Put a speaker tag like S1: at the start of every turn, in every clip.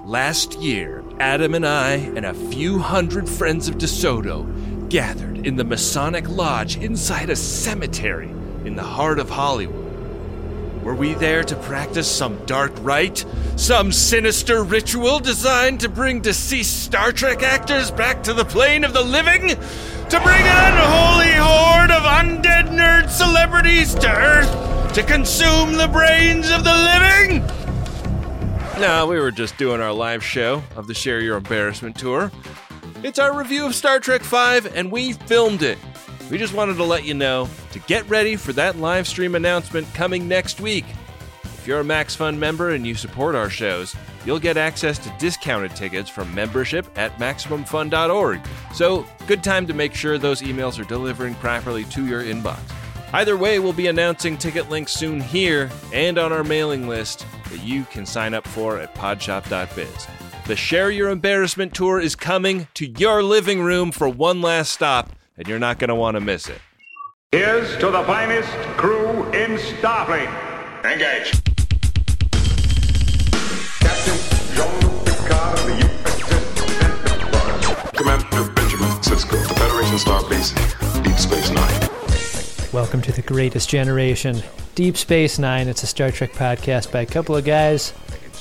S1: Last year, Adam and I and a few hundred friends of DeSoto gathered in the Masonic Lodge inside a cemetery in the heart of Hollywood. Were we there to practice some dark rite? Some sinister ritual designed to bring deceased Star Trek actors back to the plane of the living? To bring an unholy horde of undead nerd celebrities to Earth to consume the brains of the living? No, we were just doing our live show of the Share Your Embarrassment tour. It's our review of Star Trek V, and we filmed it. We just wanted to let you know to get ready for that live stream announcement coming next week. If you're a MaxFun member and you support our shows, you'll get access to discounted tickets from membership at MaximumFun.org. So, good time to make sure those emails are delivering properly to your inbox. Either way, we'll be announcing ticket links soon here and on our mailing list that you can sign up for at podshop.biz. The Share Your Embarrassment tour is coming to your living room for one last stop, and you're not going to want to miss it.
S2: Here's to the finest crew in Starfleet. Engage.
S3: Captain Jean-Luc Picard of the USS Commander Benjamin Sisko, the Federation Starbase, Deep Space Nine.
S4: Welcome to The Greatest Generation, Deep Space Nine. It's a Star Trek podcast by a couple of guys.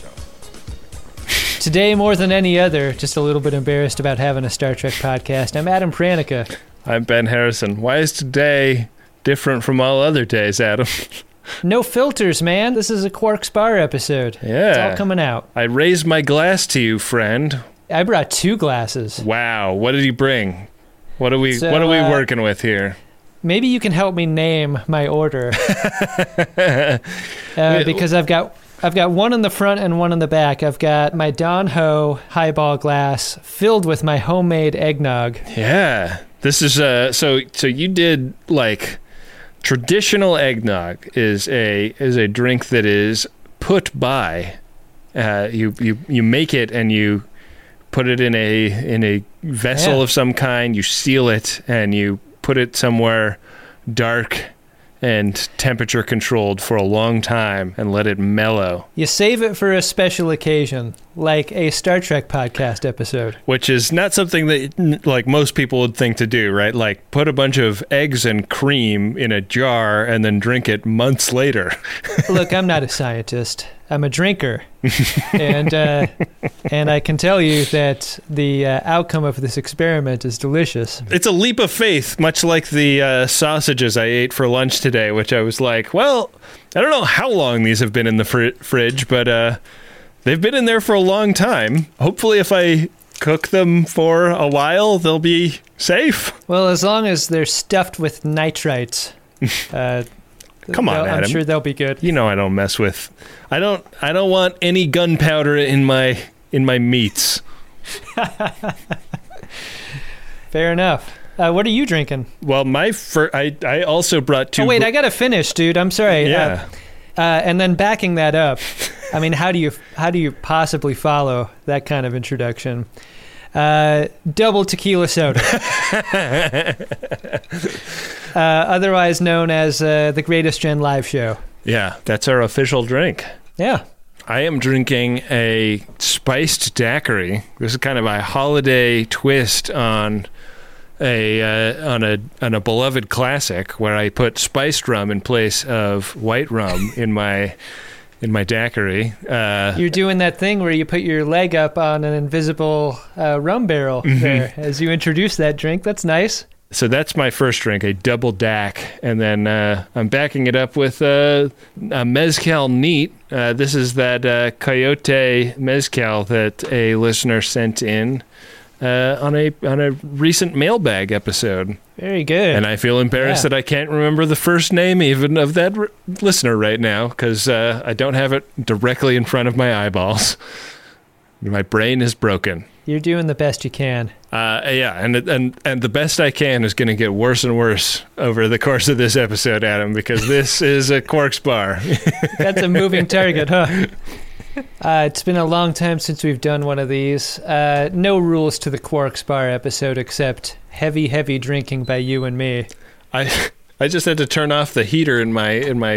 S4: Today, more than any other, just a little bit embarrassed about having a Star Trek podcast. I'm Adam Pranica.
S1: I'm Ben Harrison. Why is today different from all other days, Adam?
S4: No filters, man. This is a Quark's Bar episode.
S1: Yeah.
S4: It's all coming out.
S1: I raised my glass to you, friend.
S4: I brought 2 glasses.
S1: Wow. What did he bring? What are we working with here?
S4: Maybe you can help me name my order. Because I've got one in the front and one in the back. I've got my Don Ho highball glass filled with my homemade eggnog.
S1: Yeah. This is so you did like traditional eggnog is a drink that is put by you make it and you put it in a vessel of some kind, you seal it and you put it somewhere dark and temperature controlled for a long time and let it mellow.
S4: You save it for a special occasion, like a Star Trek podcast episode.
S1: Which is not something that like most people would think to do, right? Like put a bunch of eggs and cream in a jar and then drink it months later.
S4: Look, I'm not a scientist. I'm a drinker. and I can tell you that the outcome of this experiment is delicious. It's
S1: a leap of faith, much like the sausages I ate for lunch today, which I was like, well, I don't know how long these have been in the fridge, but they've been in there for a long time. Hopefully if I cook them for a while, they'll be safe.
S4: Well, as long as they're stuffed with nitrites.
S1: Come on, Adam.
S4: I'm sure they'll be good.
S1: You know I don't mess with. I don't want any gunpowder in my meats.
S4: Fair enough. What are you drinking?
S1: Well, I also brought 2.
S4: Oh wait, I gotta finish, dude. I'm sorry.
S1: Yeah.
S4: And then backing that up, I mean, how do you possibly follow that kind of introduction? Double tequila soda. Otherwise known as the Greatest Gen live show.
S1: Yeah, that's our official drink.
S4: Yeah.
S1: I am drinking a spiced daiquiri. This is kind of a holiday twist on a beloved classic where I put spiced rum in place of white rum in my daiquiri.
S4: You're doing that thing where you put your leg up on an invisible rum barrel there as you introduce that drink. That's nice.
S1: So that's my first drink, a double DAC. And then I'm backing it up with a Mezcal Neat. This is that Coyote Mezcal that a listener sent in on a recent mailbag episode.
S4: Very good.
S1: And I feel embarrassed that I can't remember the first name even of that listener right now because I don't have it directly in front of my eyeballs. My brain is broken.
S4: You're doing the best you can.
S1: Yeah, and the best I can is going to get worse and worse over the course of this episode, Adam, because this is a Quark's Bar.
S4: That's a moving target, huh? It's been a long time since we've done one of these. No rules to the Quark's Bar episode except heavy drinking by you and me.
S1: I just had to turn off the heater in my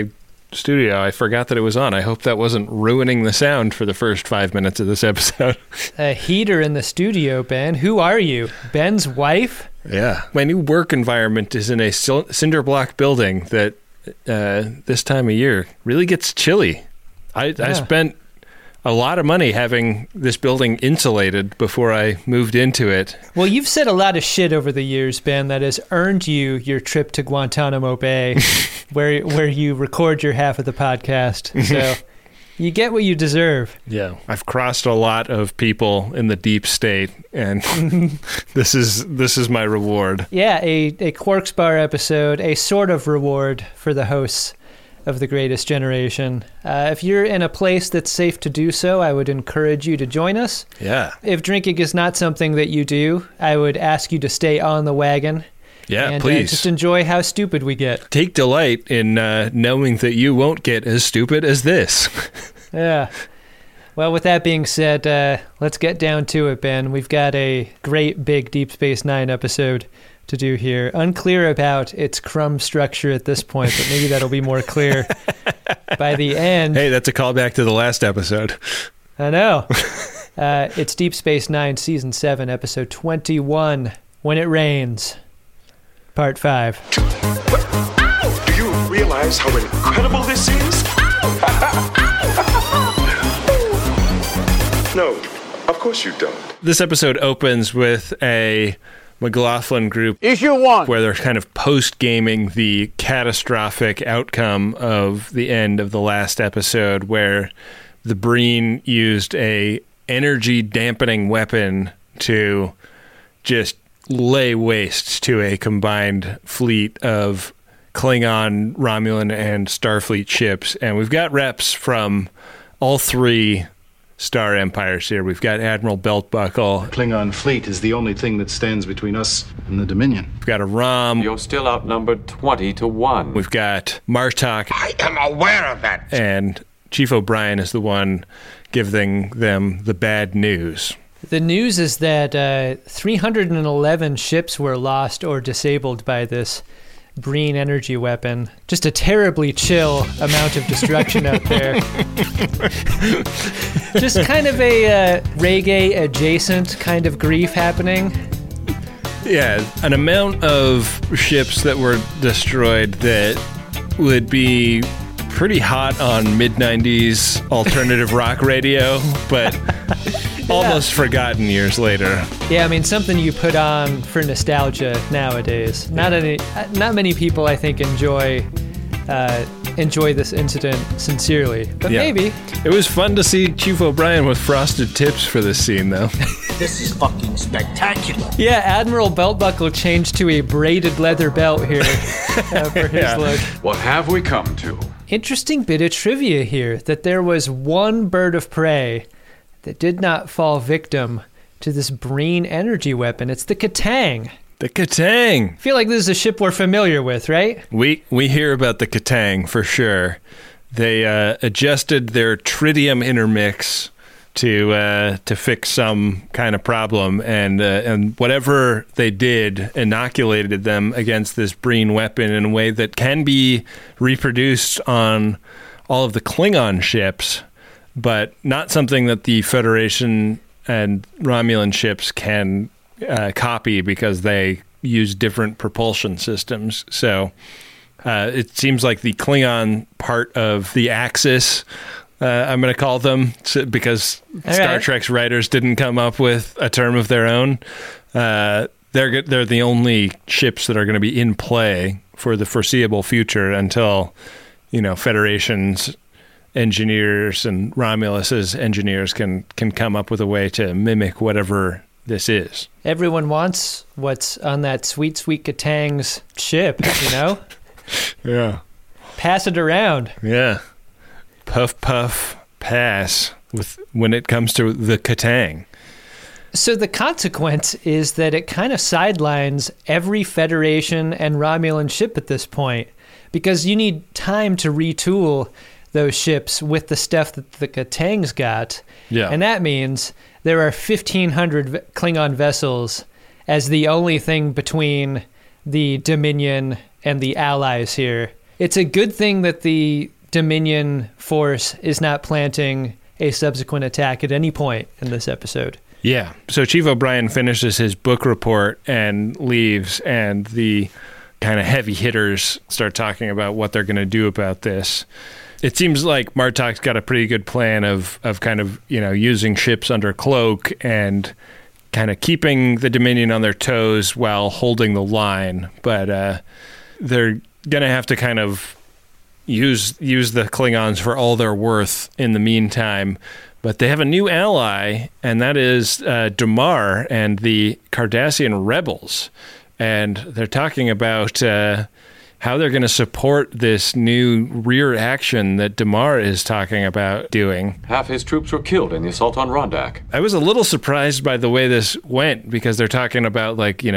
S5: studio. I forgot that it was on. I hope that wasn't ruining the sound for the first 5 minutes of this episode.
S4: A heater in the studio, Ben. Who are you? Ben's wife?
S5: Yeah. My new work environment is in a cinder block building that this time of year really gets chilly. I spent a lot of money having this building insulated before I moved into it.
S4: Well, you've said a lot of shit over the years, Ben, that has earned you your trip to Guantanamo Bay, where you record your half of the podcast. So you get what you deserve.
S5: Yeah. I've crossed a lot of people in the deep state, and this is my reward.
S4: Yeah, a Quarks Bar episode, a sort of reward for the hosts of The Greatest Generation. If you're in a place that's safe to do so, I would encourage you to join us.
S5: Yeah.
S4: If drinking is not something that you do, I would ask you to stay on the wagon.
S5: Yeah,
S4: and,
S5: please.
S4: Just enjoy how stupid we get.
S5: Take delight in knowing that you won't get as stupid as this.
S4: Yeah. Well, with that being said, let's get down to it, Ben. We've got a great big Deep Space Nine episode to do here. Unclear about its crumb structure at this point, but maybe that'll be more clear by the end.
S5: Hey, that's a callback to the last episode.
S4: I know. It's Deep Space Nine, Season 7, Episode 21, When It Rains, Part 5.
S3: Do you realize how incredible this is? No, of course you don't.
S5: This episode opens with a McLaughlin group
S2: Issue 1.
S5: where they're kind of post-gaming the catastrophic outcome of the end of the last episode, where the Breen used a energy dampening weapon to just lay waste to a combined fleet of Klingon, Romulan, and Starfleet ships. And we've got reps from all three Star Empires here. We've got Admiral Beltbuckle.
S6: Klingon fleet is the only thing that stands between us and the Dominion.
S5: We've got a Rom.
S7: You're still outnumbered 20-1.
S5: We've got Martok.
S2: I am aware of that.
S5: And Chief O'Brien is the one giving them the bad news.
S4: The news is that 311 ships were lost or disabled by this Breen energy weapon. Just a terribly chill amount of destruction out there. Just kind of a reggae adjacent kind of grief happening.
S5: Yeah, an amount of ships that were destroyed that would be pretty hot on mid-90s alternative rock radio, but almost forgotten years later.
S4: Yeah, I mean, something you put on for nostalgia nowadays. Not many people, I think, enjoy this incident sincerely, but maybe.
S5: It was fun to see Chief O'Brien with frosted tips for this scene, though.
S8: This is fucking spectacular.
S4: Yeah, Admiral Beltbuckle changed to a braided leather belt here for his look.
S7: What have we come to?
S4: Interesting bit of trivia here, that there was one bird of prey that did not fall victim to this Breen energy weapon. It's the Katang.
S5: The Katang.
S4: I feel like this is a ship we're familiar with, right?
S5: We hear about the Katang for sure. They adjusted their tritium intermix to fix some kind of problem, and whatever they did inoculated them against this Breen weapon in a way that can be reproduced on all of the Klingon ships, but not something that the Federation and Romulan ships can copy because they use different propulsion systems. So it seems like the Klingon part of the Axis, I'm going to call them, because Star Trek's writers didn't come up with a term of their own. They're the only ships that are going to be in play for the foreseeable future until, Federation's engineers and Romulus's engineers can come up with a way to mimic whatever this is.
S4: Everyone wants what's on that sweet, sweet Katang's ship,
S5: Yeah.
S4: Pass it around.
S5: Yeah. Puff, puff, pass when it comes to the Katang.
S4: So the consequence is that it kind of sidelines every Federation and Romulan ship at this point, because you need time to retool those ships with the stuff that the Katang's got.
S5: Yeah.
S4: And that means there are 1,500 Klingon vessels as the only thing between the Dominion and the Allies here. It's a good thing that the Dominion force is not planting a subsequent attack at any point in this episode.
S5: Yeah. So Chief O'Brien finishes his book report and leaves, and the kind of heavy hitters start talking about what they're going to do about this. It seems like Martok's got a pretty good plan of kind of, using ships under cloak and kind of keeping the Dominion on their toes while holding the line. But they're going to have to kind of use the Klingons for all they're worth in the meantime. But they have a new ally, and that is Damar and the Cardassian rebels. And they're talking about how they're going to support this new rear action that Damar is talking about doing.
S7: Half his troops were killed in the assault on Rondak.
S5: I was a little surprised by the way this went, because they're talking about,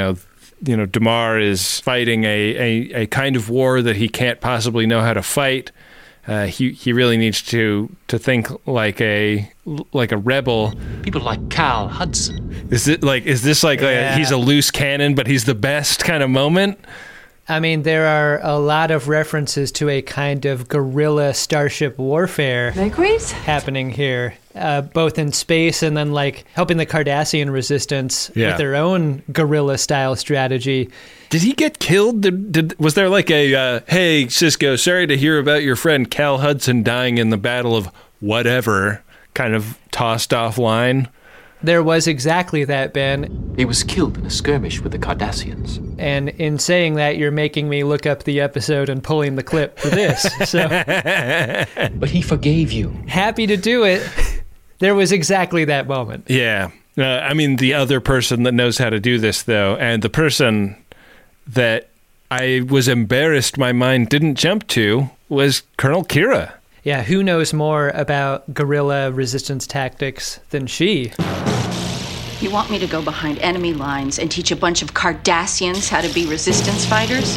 S5: Damar is fighting a kind of war that he can't possibly know how to fight. He really needs to think like a rebel.
S8: People like Cal Hudson.
S5: Is this like he's a loose cannon, but he's the best kind of moment?
S4: I mean, there are a lot of references to a kind of guerrilla starship warfare happening here, both in space and then helping the Cardassian resistance with their own guerrilla-style strategy.
S5: Did he get killed? Was there hey, Sisko, sorry to hear about your friend Cal Hudson dying in the Battle of whatever, kind of tossed off line?
S4: There was exactly that, Ben.
S8: He was killed in a skirmish with the Cardassians.
S4: And in saying that, you're making me look up the episode and pulling the clip for this. So,
S8: but he forgave you.
S4: Happy to do it. There was exactly that moment.
S5: Yeah. The other person that knows how to do this, though, and the person that I was embarrassed my mind didn't jump to, was Colonel Kira.
S4: Yeah, who knows more about guerrilla resistance tactics than she?
S9: You want me to go behind enemy lines and teach a bunch of Cardassians how to be resistance fighters?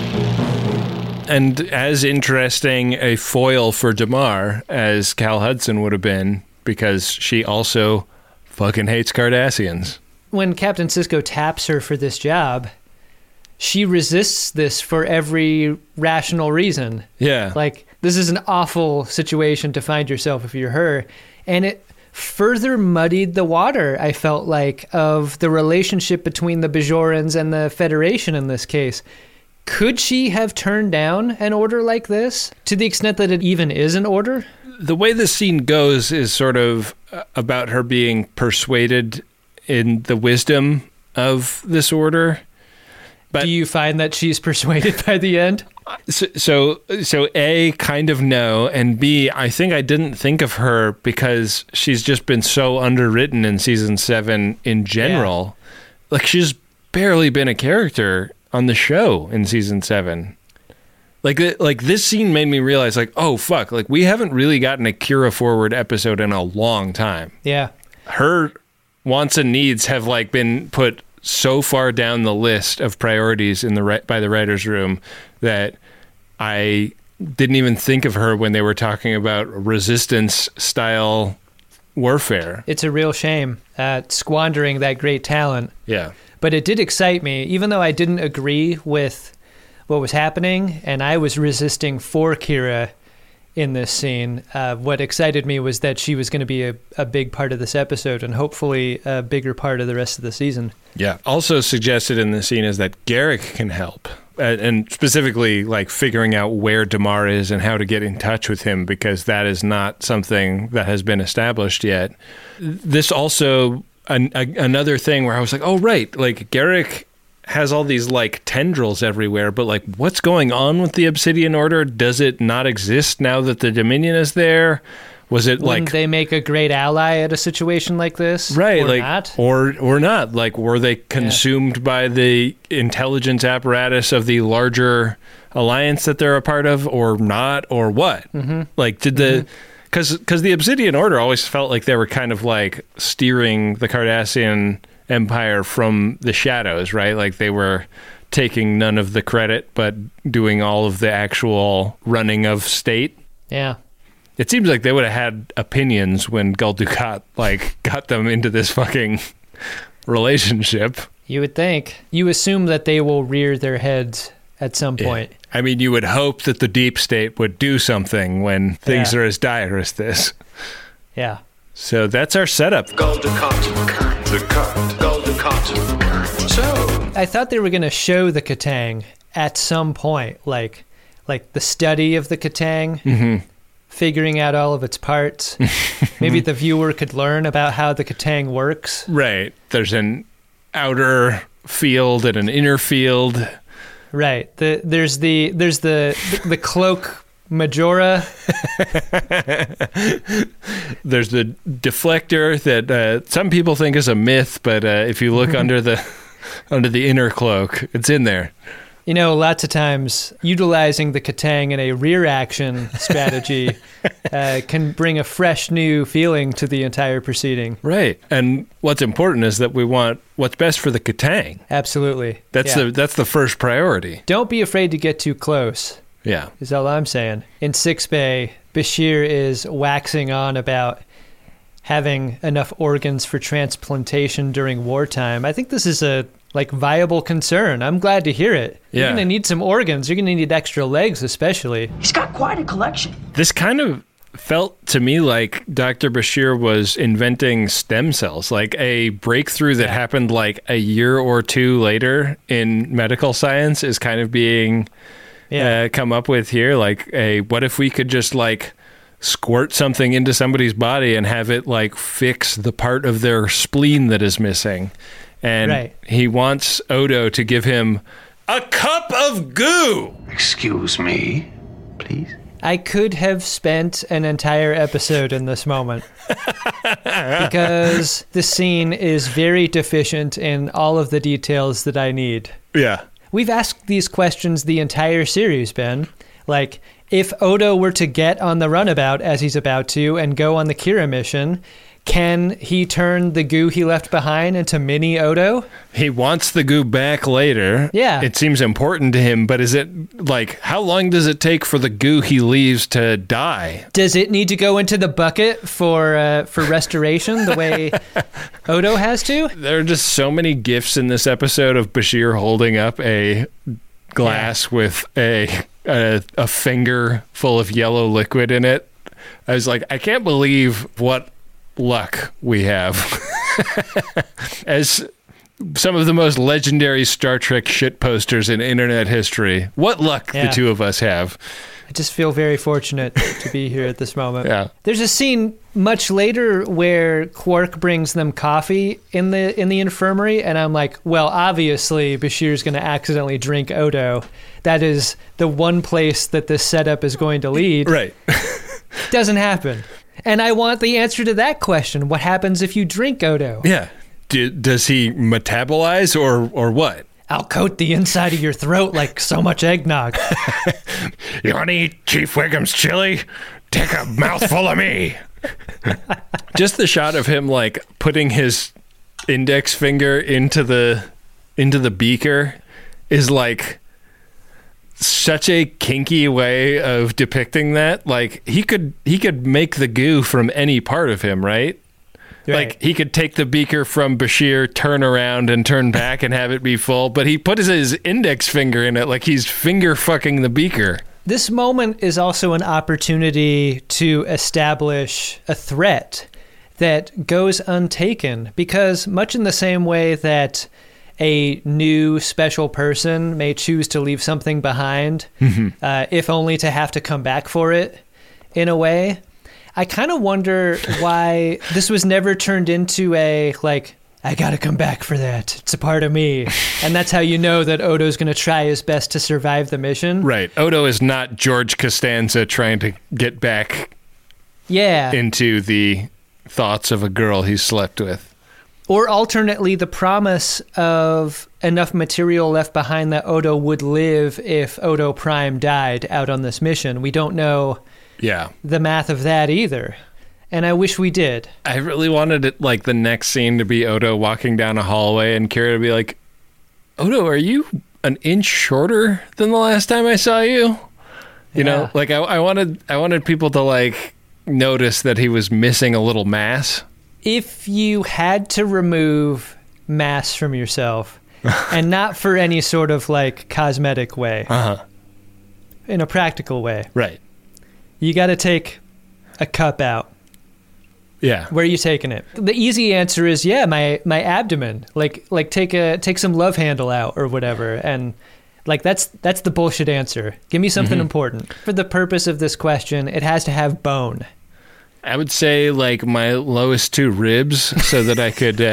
S5: And as interesting a foil for Damar as Cal Hudson would have been, because she also fucking hates Cardassians.
S4: When Captain Sisko taps her for this job, she resists this for every rational reason.
S5: Yeah.
S4: This is an awful situation to find yourself if you're her. And it further muddied the water, I felt like, of the relationship between the Bajorans and the Federation in this case. Could she have turned down an order like this, to the extent that it even is an order?
S5: The way this scene goes is sort of about her being persuaded in the wisdom of this order. But
S4: do you find that she's persuaded by the end?
S5: So A, kind of no, and B, I think I didn't think of her because she's just been so underwritten in season 7 in general. Yeah. She's barely been a character on the show in season 7. This scene made me realize, oh fuck, we haven't really gotten a Kira forward episode in a long time.
S4: Yeah.
S5: Her wants and needs have been put so far down the list of priorities by the writer's room that I didn't even think of her when they were talking about resistance style warfare.
S4: It's a real shame squandering that great talent.
S5: Yeah.
S4: But it did excite me, even though I didn't agree with what was happening and I was resisting for Kira in this scene. What excited me was that she was going to be a big part of this episode and hopefully a bigger part of the rest of the season.
S5: Yeah. Also suggested in the scene is that Garrick can help, and specifically figuring out where Damar is and how to get in touch with him, because that is not something that has been established yet. This also another thing where I was oh right, Garrick has all these tendrils everywhere, but what's going on with the Obsidian Order? Does it not exist now that the Dominion is there? Was it
S4: Wouldn't they make a great ally at a situation like this?
S5: Right,
S4: or not?
S5: Or not. Were they consumed by the intelligence apparatus of the larger alliance that they're a part of, or not, or what?
S4: Mm-hmm.
S5: Did the because the Obsidian Order always felt like they were kind of steering the Cardassian Empire from the shadows, right? They were taking none of the credit, but doing all of the actual running of state.
S4: Yeah.
S5: It seems like they would have had opinions when Gul Dukat got them into this fucking relationship.
S4: You would think. You assume that they will rear their heads at some point.
S5: I mean, you would hope that the deep state would do something when things are as dire as this.
S4: Yeah.
S5: So that's our setup.
S3: Golden Cotton. The cut. Golden Cotton. So,
S4: I thought they were going to show the Katang at some point, like the study of the Katang, figuring out all of its parts. Maybe the viewer could learn about how the Katang works.
S5: Right. There's an outer field and an inner field.
S4: Right. There's the cloak Majora.
S5: There's the deflector that some people think is a myth, but if you look under the inner cloak, it's in there.
S4: You know, lots of times utilizing the Katang in a rear action strategy can bring a fresh new feeling to the entire proceeding.
S5: Right. And what's important is that we want what's best for the Katang.
S4: Absolutely.
S5: That's the first priority.
S4: Don't be afraid to get too close.
S5: Yeah.
S4: Is all I'm saying. In Sickbay, Bashir is waxing on about having enough organs for transplantation during wartime. I think this is a viable concern. I'm glad to hear it.
S5: Yeah.
S4: You're going to need some organs. You're going to need extra legs, especially.
S10: He's got quite a collection.
S5: This kind of felt to me like Dr. Bashir was inventing stem cells, like a breakthrough that happened like a year or two later in medical science is kind of being come up with here. Like, what if we could just squirt something into somebody's body and have it fix the part of their spleen that is missing? And he wants Odo to give him a cup of goo.
S3: Excuse me, please.
S4: I could have spent an entire episode in this moment because the scene is very deficient in all of the details that I need.
S5: Yeah.
S4: We've asked these questions the entire series, Ben. If Odo were to get on the runabout as he's about to and go on the Kira mission, can he turn the goo he left behind into mini Odo?
S5: He wants the goo back later.
S4: Yeah.
S5: It seems important to him, but is it how long does it take for the goo he leaves to die?
S4: Does it need to go into the bucket for restoration the way Odo has to?
S5: There are just so many gifs in this episode of Bashir holding up a glass with a finger full of yellow liquid in it. I was like, I can't believe what luck we have as some of the most legendary Star Trek shit posters in internet history. What luck the two of us have.
S4: I just feel very fortunate to be here at this moment.
S5: Yeah.
S4: There's a scene much later where Quark brings them coffee in the infirmary, and I'm like, well, obviously Bashir's going to accidentally drink Odo. That is the one place that this setup is going to lead.
S5: Right.
S4: Doesn't happen. And I want the answer to that question. What happens if you drink Odo?
S5: Yeah. Does he metabolize or what?
S4: I'll coat the inside of your throat like so much eggnog.
S5: You want to eat Chief Wiggum's chili? Take a mouthful of me. Just the shot of him putting his index finger into the beaker is such a kinky way of depicting that. He could make the goo from any part of him, right?
S4: Right.
S5: He could take the beaker from Bashir, turn around and turn back and have it be full, but he put his index finger in it like he's finger fucking the beaker.
S4: This moment is also an opportunity to establish a threat that goes untaken, because much in the same way that a new special person may choose to leave something behind, if only to have to come back for it, in a way, I kind of wonder why this was never turned into a, I gotta come back for that. It's a part of me. And that's how you know that Odo's going to try his best to survive the mission.
S5: Right. Odo is not George Costanza trying to get back into the thoughts of a girl he slept with.
S4: Or alternately, the promise of enough material left behind that Odo would live if Odo Prime died out on this mission. We don't know the math of that either. And I wish we did.
S5: I really wanted it, the next scene to be Odo walking down a hallway and Kira to be like, Odo, are you an inch shorter than the last time I saw you? You know, I wanted people to notice that he was missing a little mass.
S4: If you had to remove mass from yourself, and not for any sort of like cosmetic way. In a practical way.
S5: Right.
S4: You got to take a cup out.
S5: Yeah.
S4: Where are you taking it? The easy answer is my abdomen. Like take some love handle out or whatever, and like that's the bullshit answer. Give me something important. For the purpose of this question, it has to have bone.
S5: I would say like my lowest 2 ribs, so that I could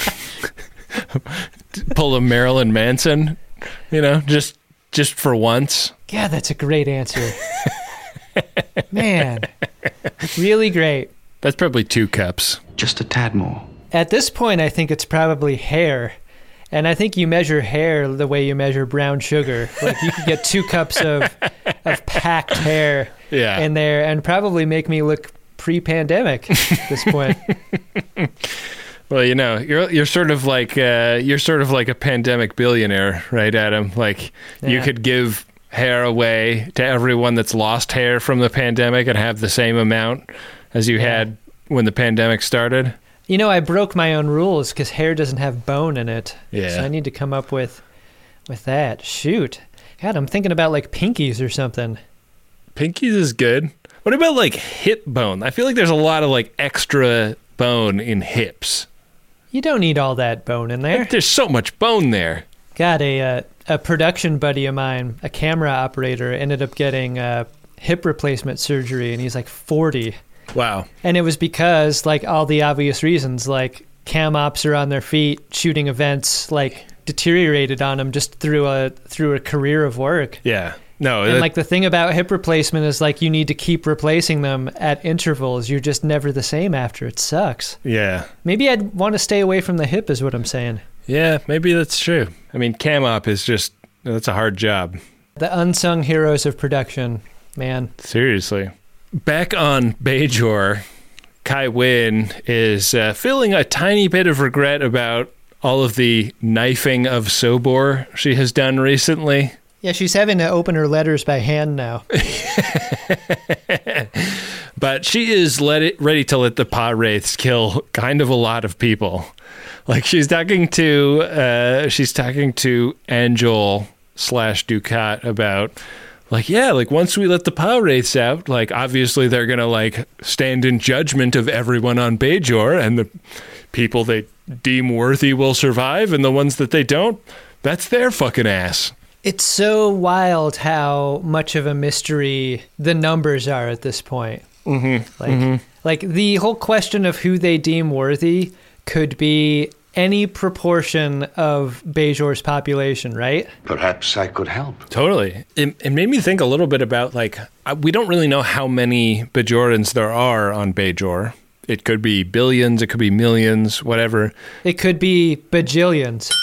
S5: pull a Marilyn Manson, just for once.
S4: Yeah, that's a great answer. Man, really great.
S5: That's probably 2 cups.
S10: Just a tad more.
S4: At this point, I think it's probably hair. And I think you measure hair the way you measure brown sugar. Like you could get 2 cups of packed hair in there and probably make me look pre-pandemic at this point.
S5: Well, you're sort of like a pandemic billionaire, right, Adam? Like you could give hair away to everyone that's lost hair from the pandemic and have the same amount as you had when the pandemic started.
S4: I broke my own rules because hair doesn't have bone in it.
S5: Yeah.
S4: So I need to come up with that. Shoot. God, I'm thinking about like pinkies or something.
S5: Pinkies is good. What about like hip bone? I feel like there's a lot of like extra bone in hips.
S4: You don't need all that bone in there.
S5: Like, there's so much bone there.
S4: God, a production buddy of mine, a camera operator, ended up getting hip replacement surgery, and he's like 40.
S5: Wow.
S4: And it was because, like, all the obvious reasons, like cam ops are on their feet, shooting events, like deteriorated on them just through a career of work.
S5: Yeah. No.
S4: And like the thing about hip replacement is like you need to keep replacing them at intervals. You're just never the same after. It sucks.
S5: Yeah.
S4: Maybe I'd want to stay away from the hip is what I'm saying.
S5: Yeah, maybe that's true. I mean, cam op is that's a hard job.
S4: The unsung heroes of production, man.
S5: Seriously. Back on Bajor, Kai Wynn is feeling a tiny bit of regret about all of the knifing of Sobor she has done recently.
S4: Yeah, she's having to open her letters by hand now.
S5: But she is ready to let the Pa-wraiths kill kind of a lot of people. Like she's talking to Angel / Dukat about like once we let the Pa-wraiths out, like obviously they're gonna like stand in judgment of everyone on Bajor, and the people they deem worthy will survive, and the ones that they don't, that's their fucking ass.
S4: It's so wild how much of a mystery the numbers are at this point. Like the whole question of who they deem worthy could be any proportion of Bajor's population, right?
S10: Perhaps I could help.
S5: Totally. It made me think a little bit about, like, we don't really know how many Bajorans there are on Bajor. It could be billions, it could be millions, whatever.
S4: It could be bajillions.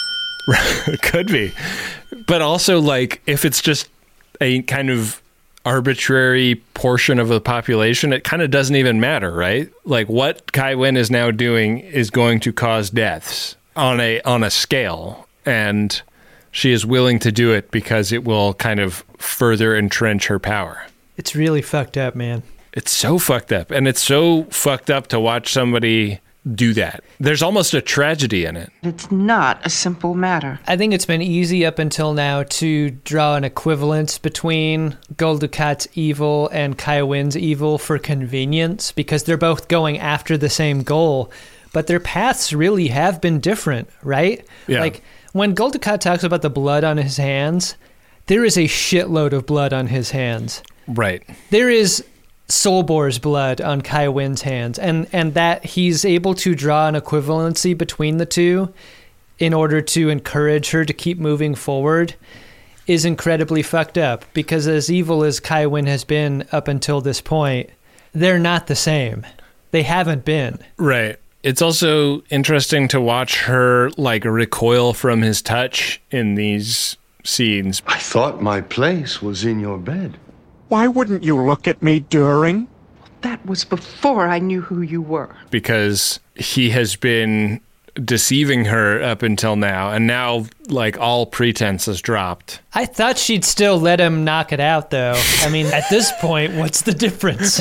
S5: It could be. But also, like, if it's just a kind of arbitrary portion of the population, it kind of doesn't even matter, right? Like, what Kai Wynn is now doing is going to cause deaths on a scale, and she is willing to do it because it will kind of further entrench her power.
S4: It's really fucked up, man.
S5: It's so fucked up, and it's so fucked up to watch somebody do that. There's almost a tragedy in it.
S11: It's not a simple matter.
S4: I think it's been easy up until now to draw an equivalence between Gul Dukat's evil and Kai Wynn's evil for convenience, because they're both going after the same goal, but their paths really have been different, right?
S5: Yeah.
S4: Like, when Gul Dukat talks about the blood on his hands, there is a shitload of blood on his hands.
S5: Right.
S4: There is Sobor's blood on Kai Wynn's hands, and that he's able to draw an equivalency between the two in order to encourage her to keep moving forward is incredibly fucked up, because as evil as Kai Wynn has been up until this point, they're not the same. They haven't been.
S5: Right. It's also interesting to watch her like recoil from his touch in these scenes.
S10: I thought my place was in your bed.
S12: Why wouldn't you look at me during?
S11: That was before I knew who you were.
S5: Because he has been deceiving her up until now, and now, like, all pretense has dropped.
S4: I thought she'd still let him knock it out, though. I mean, at this point, what's the difference?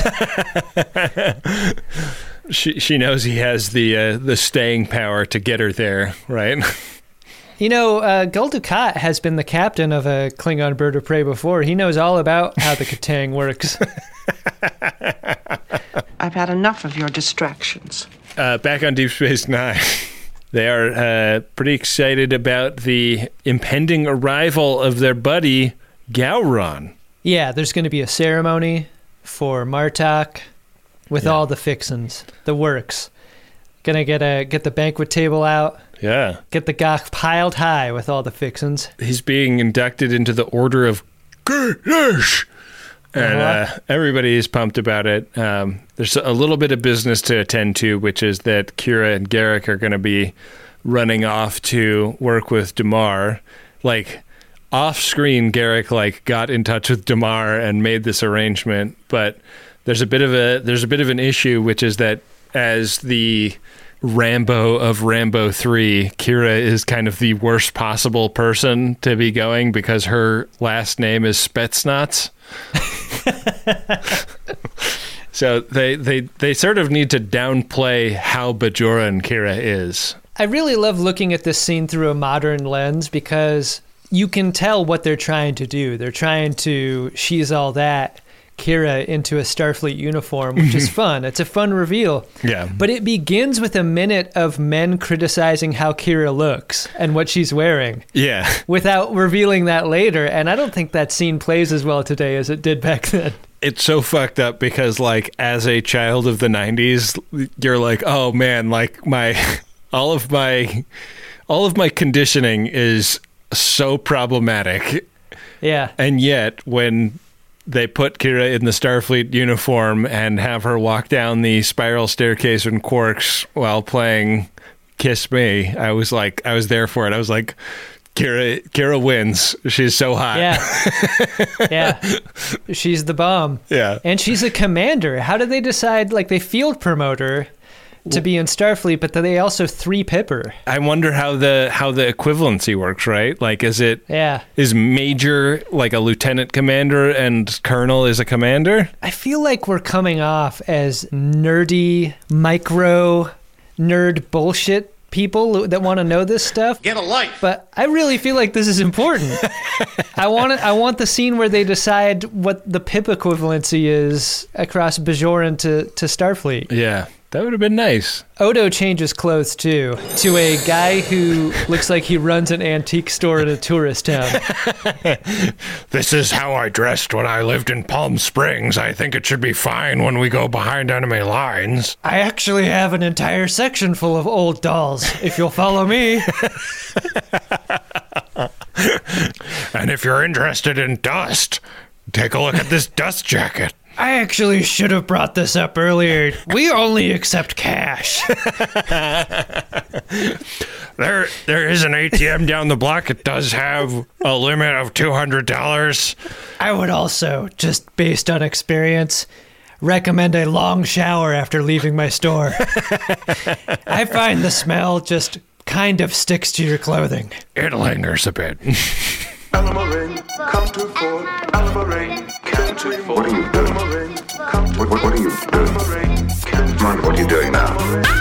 S5: She knows he has the staying power to get her there, right?
S4: You know, Gul Dukat has been the captain of a Klingon bird of prey before. He knows all about how the Katang works.
S11: I've had enough of your distractions.
S5: Back on Deep Space Nine, they are pretty excited about the impending arrival of their buddy, Gowron.
S4: Yeah, there's going to be a ceremony for Martok with all the fixins, the works. Gonna get the banquet table out.
S5: Yeah.
S4: Get the Gok piled high with all the fixins.
S5: He's being inducted into the Order of Ganesh. And everybody is pumped about it. There's a little bit of business to attend to, which is that Kira and Garrick are going to be running off to work with Damar. Like, off-screen, Garrick got in touch with Damar and made this arrangement. But there's a bit of an issue, which is that as the Rambo of Rambo 3, Kira is kind of the worst possible person to be going because her last name is Spetsnaz. So they sort of need to downplay how Bajoran Kira is.
S4: I really love looking at this scene through a modern lens because you can tell what they're trying to do. They're trying to she's all that Kira into a Starfleet uniform, which is fun. It's a fun reveal.
S5: Yeah.
S4: But it begins with a minute of men criticizing how Kira looks and what she's wearing.
S5: Yeah.
S4: Without revealing that later. And I don't think that scene plays as well today as it did back then.
S5: It's so fucked up because, as a child of the 90s, you're like, oh man, all of my conditioning is so problematic.
S4: Yeah.
S5: And yet, when they put Kira in the Starfleet uniform and have her walk down the spiral staircase in Quarks while playing Kiss Me, I was there for it. I was like, Kira wins. She's so hot.
S4: Yeah. Yeah. She's the bomb.
S5: Yeah.
S4: And she's a commander. How did they decide, they field promote her to be in Starfleet, but then they also 3-pip her?
S5: I wonder how the equivalency works, right? Is major a lieutenant commander and colonel is a commander?
S4: I feel like we're coming off as nerdy, micro nerd bullshit people that want to know this stuff.
S6: Get a life.
S4: But I really feel like this is important. I want the scene where they decide what the pip equivalency is across Bajoran to Starfleet.
S5: Yeah. That would have been nice.
S4: Odo changes clothes, too, to a guy who looks like he runs an antique store in a tourist town.
S13: This is how I dressed when I lived in Palm Springs. I think it should be fine when we go behind enemy lines.
S4: I actually have an entire section full of old dolls, if you'll follow me.
S13: And if you're interested in dust, take a look at this dust jacket.
S4: I actually should have brought this up earlier. We only accept cash.
S13: There is an ATM down the block. It does have a limit of $200.
S4: I would also, just based on experience, recommend a long shower after leaving my store. I find the smell just kind of sticks to your clothing.
S13: It lingers a bit.
S3: Alamarin, come to Fort. Alamarin, come to Fort. What are you doing? What are you doing? Come on, what are you doing now?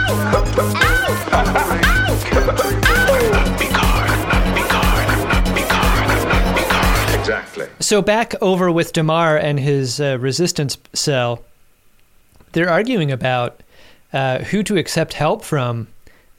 S3: Exactly.
S4: So back over with Damar and his resistance cell, they're arguing about who to accept help from,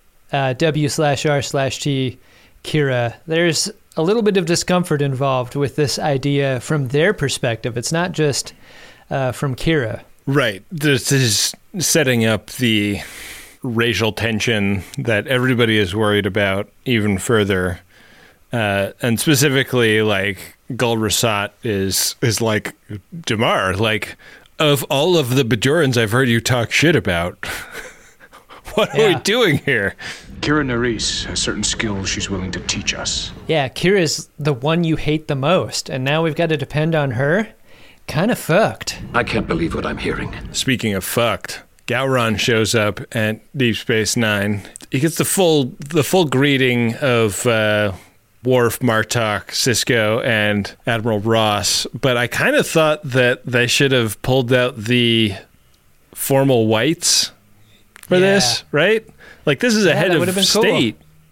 S4: W/R/T Kira. There's a little bit of discomfort involved with this idea from their perspective. It's not just from Kira.
S5: Right. This is setting up the racial tension that everybody is worried about even further. And specifically, Gul Rasat is like, Damar, of all of the Bajorans I've heard you talk shit about, what are we doing here?
S6: Kira Nerys has certain skills she's willing to teach us.
S4: Yeah, Kira's the one you hate the most, and now we've got to depend on her? Kind of fucked.
S8: I can't believe what I'm hearing.
S5: Speaking of fucked, Gowron shows up at Deep Space Nine. He gets the full greeting of Worf, Martok, Sisko, and Admiral Ross, but I kind of thought that they should have pulled out the formal whites for this, right? This is a head of state. Cool.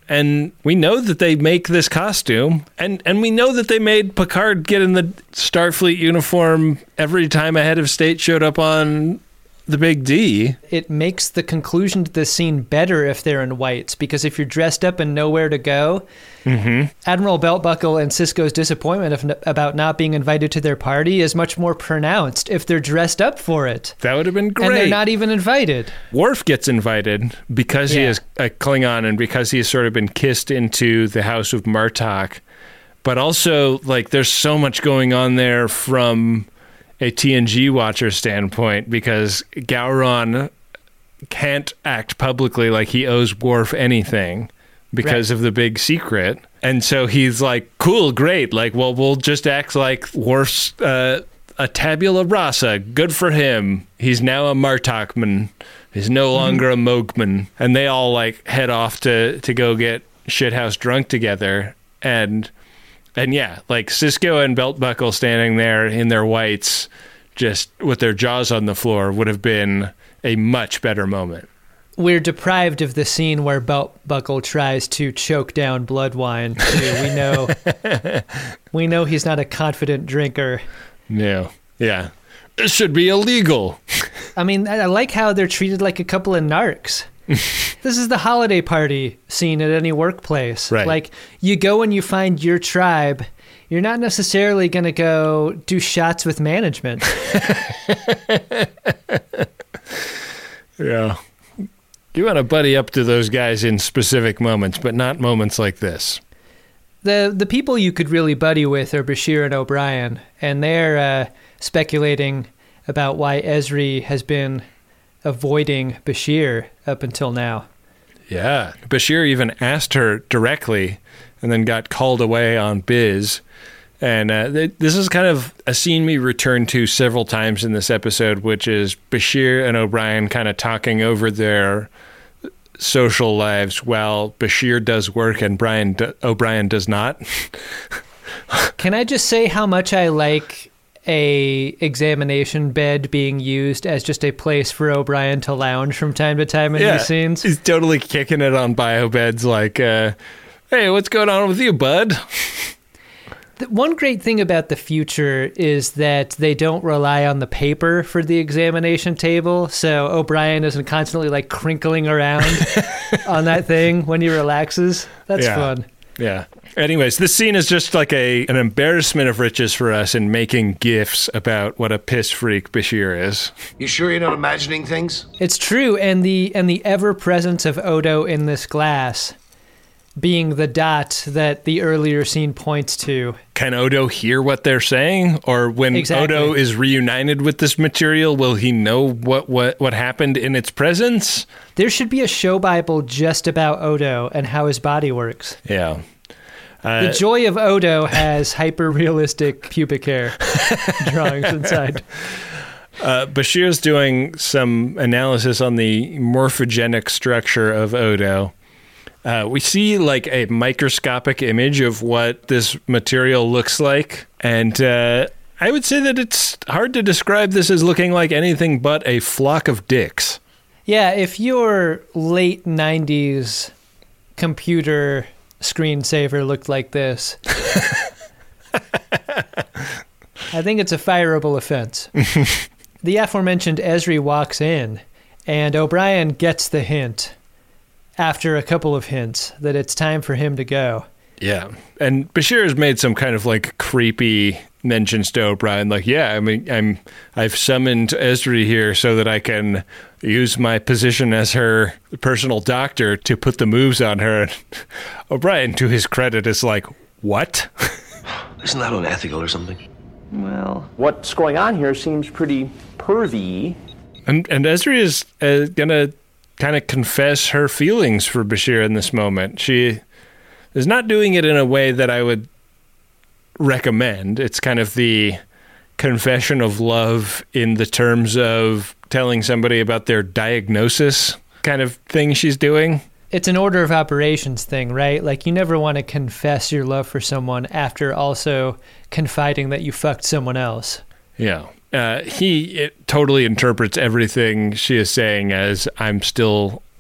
S5: And we know that they make this costume, and we know that they made Picard get in the Starfleet uniform every time a head of state showed up on the Big D.
S4: It makes the conclusion to this scene better if they're in whites, because if you're dressed up and nowhere to go, Admiral Beltbuckle and Sisko's disappointment about not being invited to their party is much more pronounced if they're dressed up for it.
S5: That would have been great.
S4: And they're not even invited.
S5: Worf gets invited because he is a Klingon and because he has sort of been kissed into the House of Martok. But also, like, there's so much going on there from a TNG watcher standpoint, because Gowron can't act publicly like he owes Worf anything because of the big secret. And so he's like, cool, great. Like, well, we'll just act like Worf's a tabula rasa. Good for him. He's now a Martokman. He's no longer a Mogman. And they all like head off to go get shithouse drunk together. And yeah, like Sisko and Beltbuckle standing there in their whites, just with their jaws on the floor, would have been a much better moment.
S4: We're deprived of the scene where Beltbuckle tries to choke down blood wine, too. We know he's not a confident drinker.
S5: No. Yeah. This should be illegal.
S4: I mean, I like how they're treated like a couple of narcs. This is the holiday party scene at any workplace.
S5: Right.
S4: Like, you go and you find your tribe. You're not necessarily going to go do shots with management.
S5: Yeah. You want to buddy up to those guys in specific moments, but not moments like this.
S4: The people you could really buddy with are Bashir and O'Brien, and they're speculating about why Ezri has been avoiding Bashir up until now.
S5: Yeah. Bashir even asked her directly and then got called away on Biz. And this is kind of a scene we return to several times in this episode, which is Bashir and O'Brien kind of talking over their social lives while Bashir does work and O'Brien does not.
S4: Can I just say how much I like a examination bed being used as just a place for O'Brien to lounge from time to time in these scenes?
S5: He's totally kicking it on bio beds like, hey, what's going on with you, bud?
S4: One great thing about the future is that they don't rely on the paper for the examination table, so O'Brien isn't constantly like crinkling around on that thing when he relaxes. That's fun.
S5: Yeah. Anyways, this scene is just like an embarrassment of riches for us in making gifs about what a piss freak Bashir is.
S14: You sure you're not imagining things?
S4: It's true, and the ever presence of Odo in this glass being the dot that the earlier scene points to.
S5: Can Odo hear what they're saying? Or when Odo is reunited with this material, will he know what happened in its presence?
S4: There should be a show Bible just about Odo and how his body works.
S5: Yeah.
S4: The Joy of Odo has hyper-realistic pubic hair drawings inside.
S5: Bashir's doing some analysis on the morphogenic structure of Odo. We see like a microscopic image of what this material looks like. And I would say that it's hard to describe this as looking like anything but a flock of dicks.
S4: Yeah, if your late 90s computer screensaver looked like this, I think it's a fireable offense. The aforementioned Ezri walks in, and O'Brien gets the hint after a couple of hints that it's time for him to go.
S5: Yeah. And Bashir has made some kind of like creepy mentions to O'Brien. Like, yeah, I mean, I've summoned Ezri here so that I can use my position as her personal doctor to put the moves on her. And O'Brien, to his credit, is like, what?
S14: Isn't that unethical or something?
S15: Well, what's going on here seems pretty pervy.
S5: And Ezri is going to kind of confess her feelings for Bashir in this moment. She is not doing it in a way that I would recommend. It's kind of the confession of love in the terms of telling somebody about their diagnosis kind of thing she's doing.
S4: It's an order of operations thing, right? Like, you never want to confess your love for someone after also confiding that you fucked someone else.
S5: Yeah. He totally interprets everything she is saying as I'm still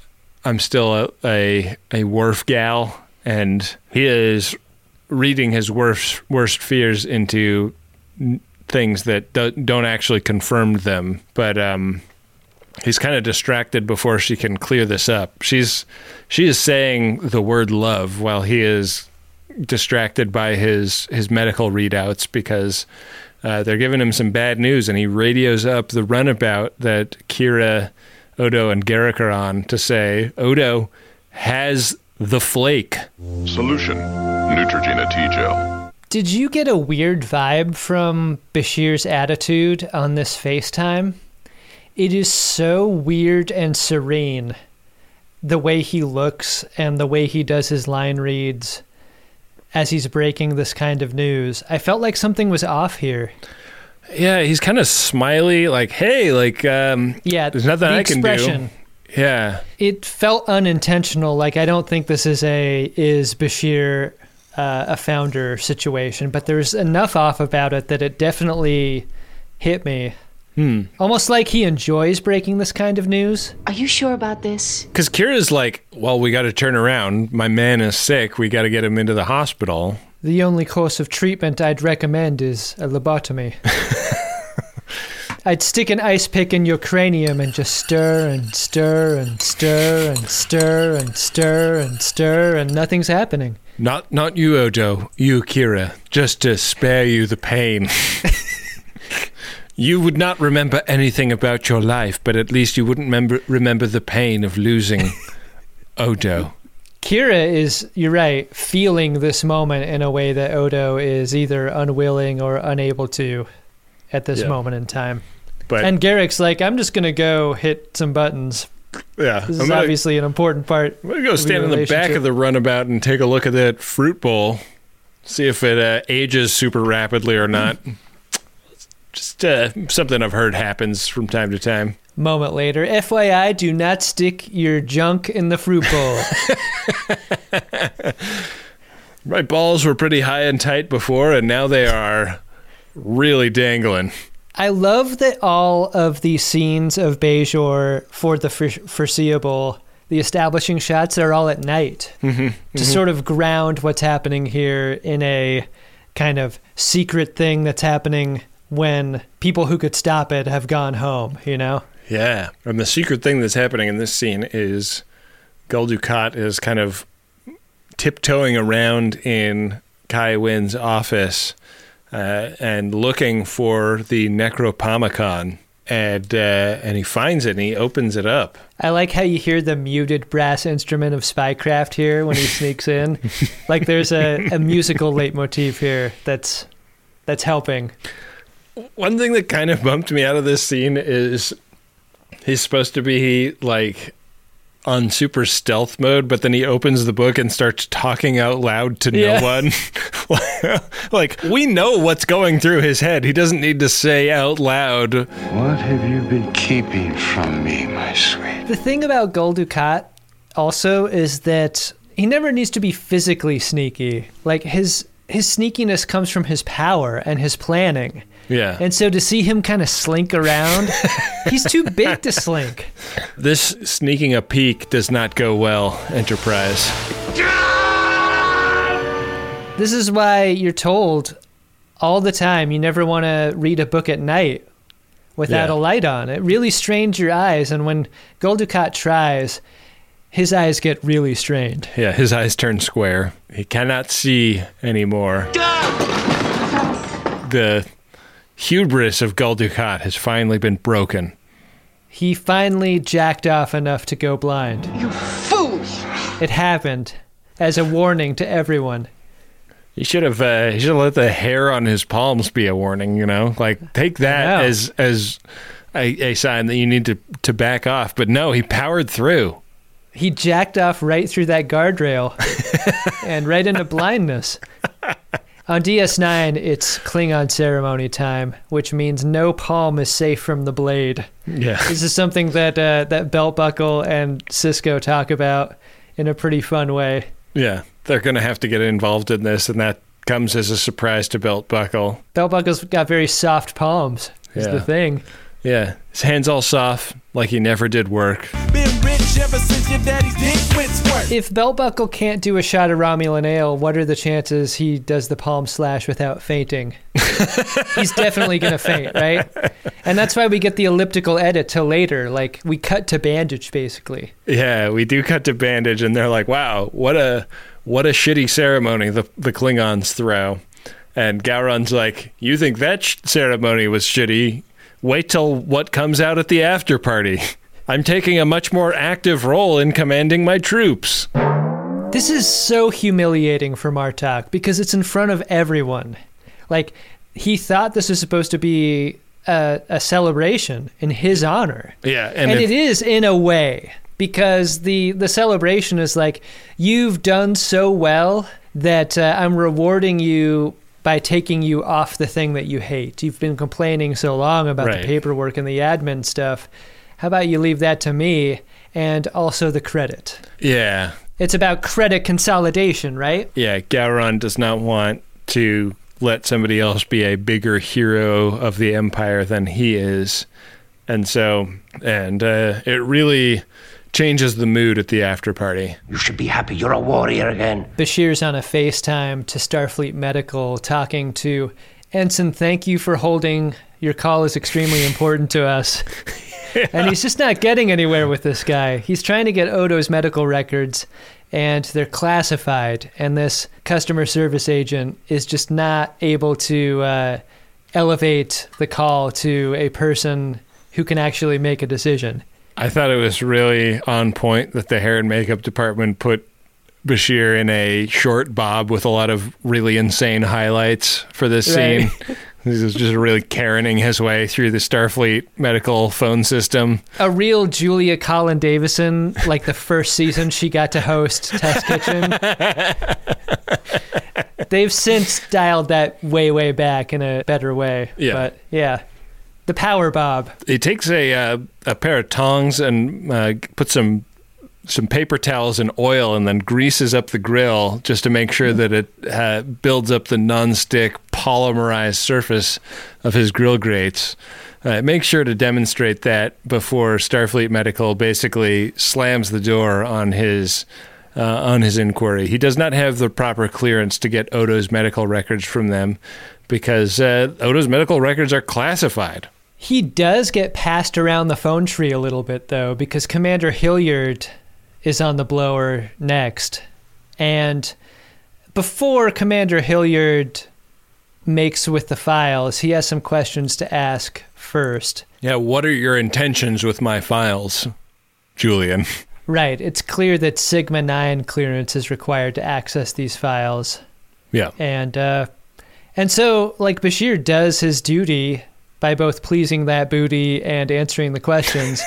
S5: I'm still a Worf gal, and he is reading his worst fears into things that don't actually confirm them. But he's kind of distracted before she can clear this up. She is saying the word love while he is distracted by his medical readouts because they're giving him some bad news, and he radios up the runabout that Kira, Odo, and Garrick are on to say Odo has the flake.
S16: Solution: Neutrogena T-gel.
S4: Did you get a weird vibe from Bashir's attitude on this FaceTime? It is so weird and serene, the way he looks and the way he does his line reads as he's breaking this kind of news. I felt like something was off here.
S5: Yeah, he's kind of smiley, like, hey, like, there's nothing I can do. Yeah.
S4: It felt unintentional. Like, I don't think this is Bashir a founder situation, but there's enough off about it that it definitely hit me. Almost like he enjoys breaking this kind of news.
S9: Are you sure about this?
S5: Because Kira's like, well, we got to turn around. My man is sick. We got to get him into the hospital.
S4: The only course of treatment I'd recommend is a lobotomy. I'd stick an ice pick in your cranium and just stir and stir and stir and stir and stir and stir, and nothing's happening.
S5: Not you, Odo. You, Kira. Just to spare you the pain. You would not remember anything about your life, but at least you wouldn't remember the pain of losing Odo.
S4: Kira is, you're right, feeling this moment in a way that Odo is either unwilling or unable to at this moment in time. And Garrick's like, I'm just going to go hit some buttons.
S5: Yeah.
S4: This is obviously an important part.
S5: I'm going to go stand in the back of the runabout and take a look at that fruit bowl, see if it ages super rapidly or not. Just something I've heard happens from time to time.
S4: Moment later, FYI, do not stick your junk in the fruit bowl.
S5: My balls were pretty high and tight before, and now they are really dangling.
S4: I love that all of the scenes of Bajor for the foreseeable, the establishing shots are all at night to sort of ground what's happening here in a kind of secret thing that's happening when people who could stop it have gone home, you know?
S5: Yeah. And the secret thing that's happening in this scene is Gul Dukat is kind of tiptoeing around in Kai Wynn's office and looking for the Necropomicon. And he finds it and he opens it up.
S4: I like how you hear the muted brass instrument of Spycraft here when he sneaks in. Like there's a musical leitmotif here that's helping.
S5: One thing that kind of bumped me out of this scene is he's supposed to be like on super stealth mode, but then he opens the book and starts talking out loud to no one. Like, we know what's going through his head. He doesn't need to say out loud.
S10: What have you been keeping from me, my sweet?
S4: The thing about Gul Dukat also is that he never needs to be physically sneaky. Like his sneakiness comes from his power and his planning.
S5: Yeah.
S4: And so to see him kind of slink around, he's too big to slink.
S5: This sneaking a peek does not go well, Enterprise.
S4: This is why you're told all the time you never want to read a book at night without a light on. It really strains your eyes, and when Gul Dukat tries, his eyes get really strained.
S5: Yeah, his eyes turn square. He cannot see anymore. The hubris of Gul Dukat has finally been broken.
S4: He finally jacked off enough to go blind.
S11: You fool!
S4: It happened as a warning to everyone.
S5: He should have let the hair on his palms be a warning, you know? Like, take that as a sign that you need to back off. But no, he powered through.
S4: He jacked off right through that guardrail and right into blindness. On DS9, it's Klingon ceremony time, which means no palm is safe from the blade.
S5: Yeah.
S4: This is something that Belt Buckle and Sisko talk about in a pretty fun way.
S5: Yeah, they're going to have to get involved in this, and that comes as a surprise to Belt Buckle.
S4: Belt Buckle's got very soft palms, is the thing.
S5: Yeah, his hands all soft, like he never did work.
S17: Been rich ever since your daddy's dick went squirt.
S4: If Belt Buckle can't do a shot of Romulan ale, what are the chances he does the palm slash without fainting? He's definitely going to faint, right? And that's why we get the elliptical edit till later. Like, we cut to bandage, basically.
S5: Yeah, we do cut to bandage, and they're like, wow, what a shitty ceremony the Klingons throw. And Gowron's like, you think that ceremony was shitty? Wait till what comes out at the after party. I'm taking a much more active role in commanding my troops.
S4: This is so humiliating for Martok because it's in front of everyone. Like, he thought this was supposed to be a celebration in his honor.
S5: Yeah,
S4: and it is in a way, because the celebration is like, you've done so well that I'm rewarding you by taking you off the thing that you hate. You've been complaining so long about the paperwork and the admin stuff. How about you leave that to me and also the credit?
S5: Yeah.
S4: It's about credit consolidation, right?
S5: Yeah, Gowron does not want to let somebody else be a bigger hero of the Empire than he is. And so, it really changes the mood at the after party.
S14: You should be happy you're a warrior again.
S4: Bashir's on a FaceTime to Starfleet Medical talking to Ensign, thank you for holding. Your call is extremely important to us. Yeah. And he's just not getting anywhere with this guy. He's trying to get Odo's medical records, and they're classified. And this customer service agent is just not able to elevate the call to a person who can actually make a decision.
S5: I thought it was really on point that the hair and makeup department put Bashir in a short bob with a lot of really insane highlights for this scene. He was just really Karening his way through the Starfleet medical phone system.
S4: A real Julia Collin Davison, like the first season she got to host Test Kitchen. They've since dialed that way, way back in a better way.
S5: Yeah.
S4: But yeah. The power bob.
S5: He takes a pair of tongs and puts some paper towels and oil and then greases up the grill just to make sure that it builds up the non-stick polymerized surface of his grill grates. Make sure to demonstrate that before Starfleet Medical basically slams the door on his inquiry. He does not have the proper clearance to get Odo's medical records from them because Odo's medical records are classified.
S4: He does get passed around the phone tree a little bit, though, because Commander Hilliard is on the blower next. And before Commander Hilliard makes with the files, he has some questions to ask first.
S5: Yeah, what are your intentions with my files, Julian?
S4: Right. It's clear that Sigma 9 clearance is required to access these files.
S5: Yeah.
S4: And so, like, Bashir does his duty by both pleasing that booty and answering the questions.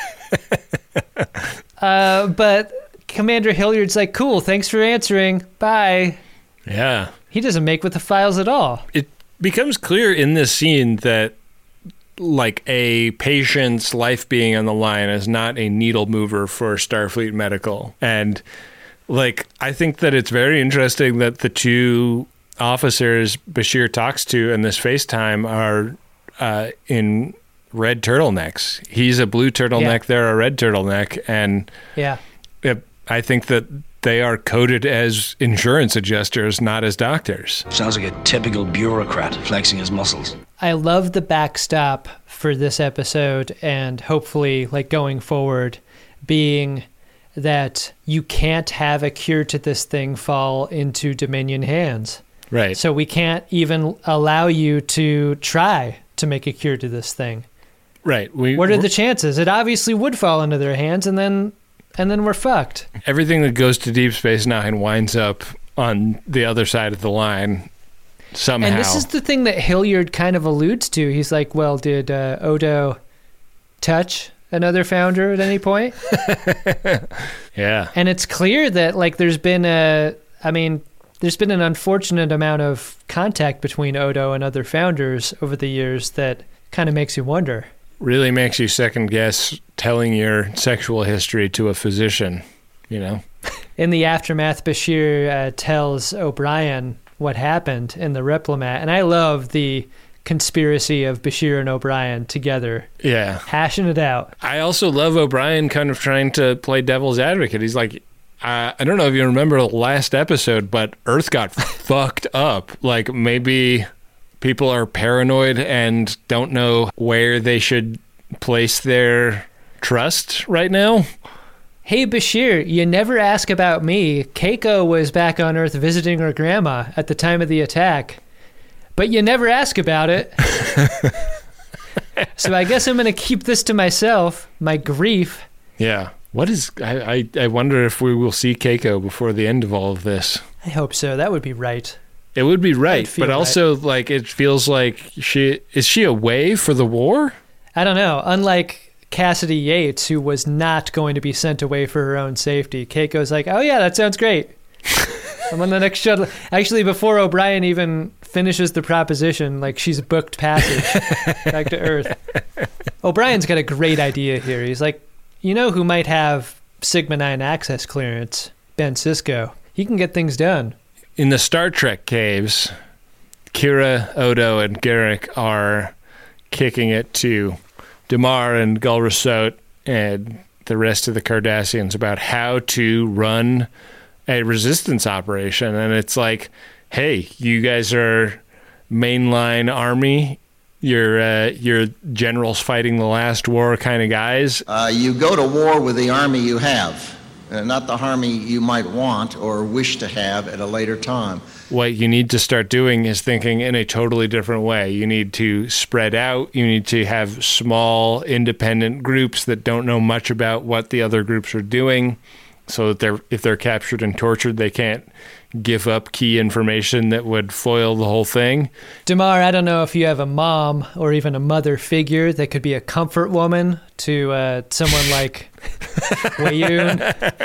S4: But Commander Hilliard's like, cool, thanks for answering. Bye.
S5: Yeah.
S4: He doesn't make with the files at all.
S5: It becomes clear in this scene that, like, a patient's life being on the line is not a needle mover for Starfleet Medical. And, like, I think that it's very interesting that the two officers Bashir talks to in this FaceTime are in red turtlenecks. He's a blue turtleneck, they're a red turtleneck, and I think that they are coded as insurance adjusters, not as doctors.
S14: Sounds like a typical bureaucrat flexing his muscles.
S4: I love the backstop for this episode, and hopefully, like, going forward, being that you can't have a cure to this thing fall into Dominion hands.
S5: Right.
S4: So we can't even allow you to try to make a cure to this thing.
S5: Right.
S4: What are the chances? It obviously would fall into their hands, and then we're fucked.
S5: Everything that goes to Deep Space Nine winds up on the other side of the line somehow.
S4: And this is the thing that Hilliard kind of alludes to. He's like, well, did Odo touch another founder at any point?
S5: Yeah.
S4: And it's clear that, like, there's been an unfortunate amount of contact between Odo and other founders over the years that kind of makes you wonder.
S5: Really makes you second guess telling your sexual history to a physician, you know?
S4: In the aftermath, Bashir tells O'Brien what happened in the Replimat. And I love the conspiracy of Bashir and O'Brien together.
S5: Yeah.
S4: Hashing it out.
S5: I also love O'Brien kind of trying to play devil's advocate. He's like, I don't know if you remember the last episode, but Earth got fucked up. Like, maybe people are paranoid and don't know where they should place their trust right now.
S4: Hey, Bashir, you never ask about me. Keiko was back on Earth visiting her grandma at the time of the attack. But you never ask about it. So I guess I'm going to keep this to myself, my grief.
S5: Yeah. What is... I wonder if we will see Keiko before the end of all of this.
S4: I hope so. That would be right.
S5: It would be right, but also, like, it feels like is she away for the war?
S4: I don't know. Unlike Cassidy Yates, who was not going to be sent away for her own safety, Keiko's like, oh yeah, that sounds great. I'm on the next shuttle. Actually, before O'Brien even finishes the proposition, like, she's booked passage back to Earth. O'Brien's got a great idea here. He's like, you know who might have Sigma-9 access clearance? Ben Sisko. He can get things done.
S5: In the Star Trek caves, Kira, Odo, and Garrick are kicking it to Damar and Gul Rasot and the rest of the Cardassians about how to run a resistance operation. And it's like, hey, you guys are mainline army. You're generals fighting the last war kind of guys.
S18: You go to war with the army you have, not the army you might want or wish to have at a later time.
S5: What you need to start doing is thinking in a totally different way. You need to spread out. You need to have small, independent groups that don't know much about what the other groups are doing, so that if they're captured and tortured, they can't give up key information that would foil the whole thing.
S4: Damar, I don't know if you have a mom or even a mother figure that could be a comfort woman to someone like Weyoun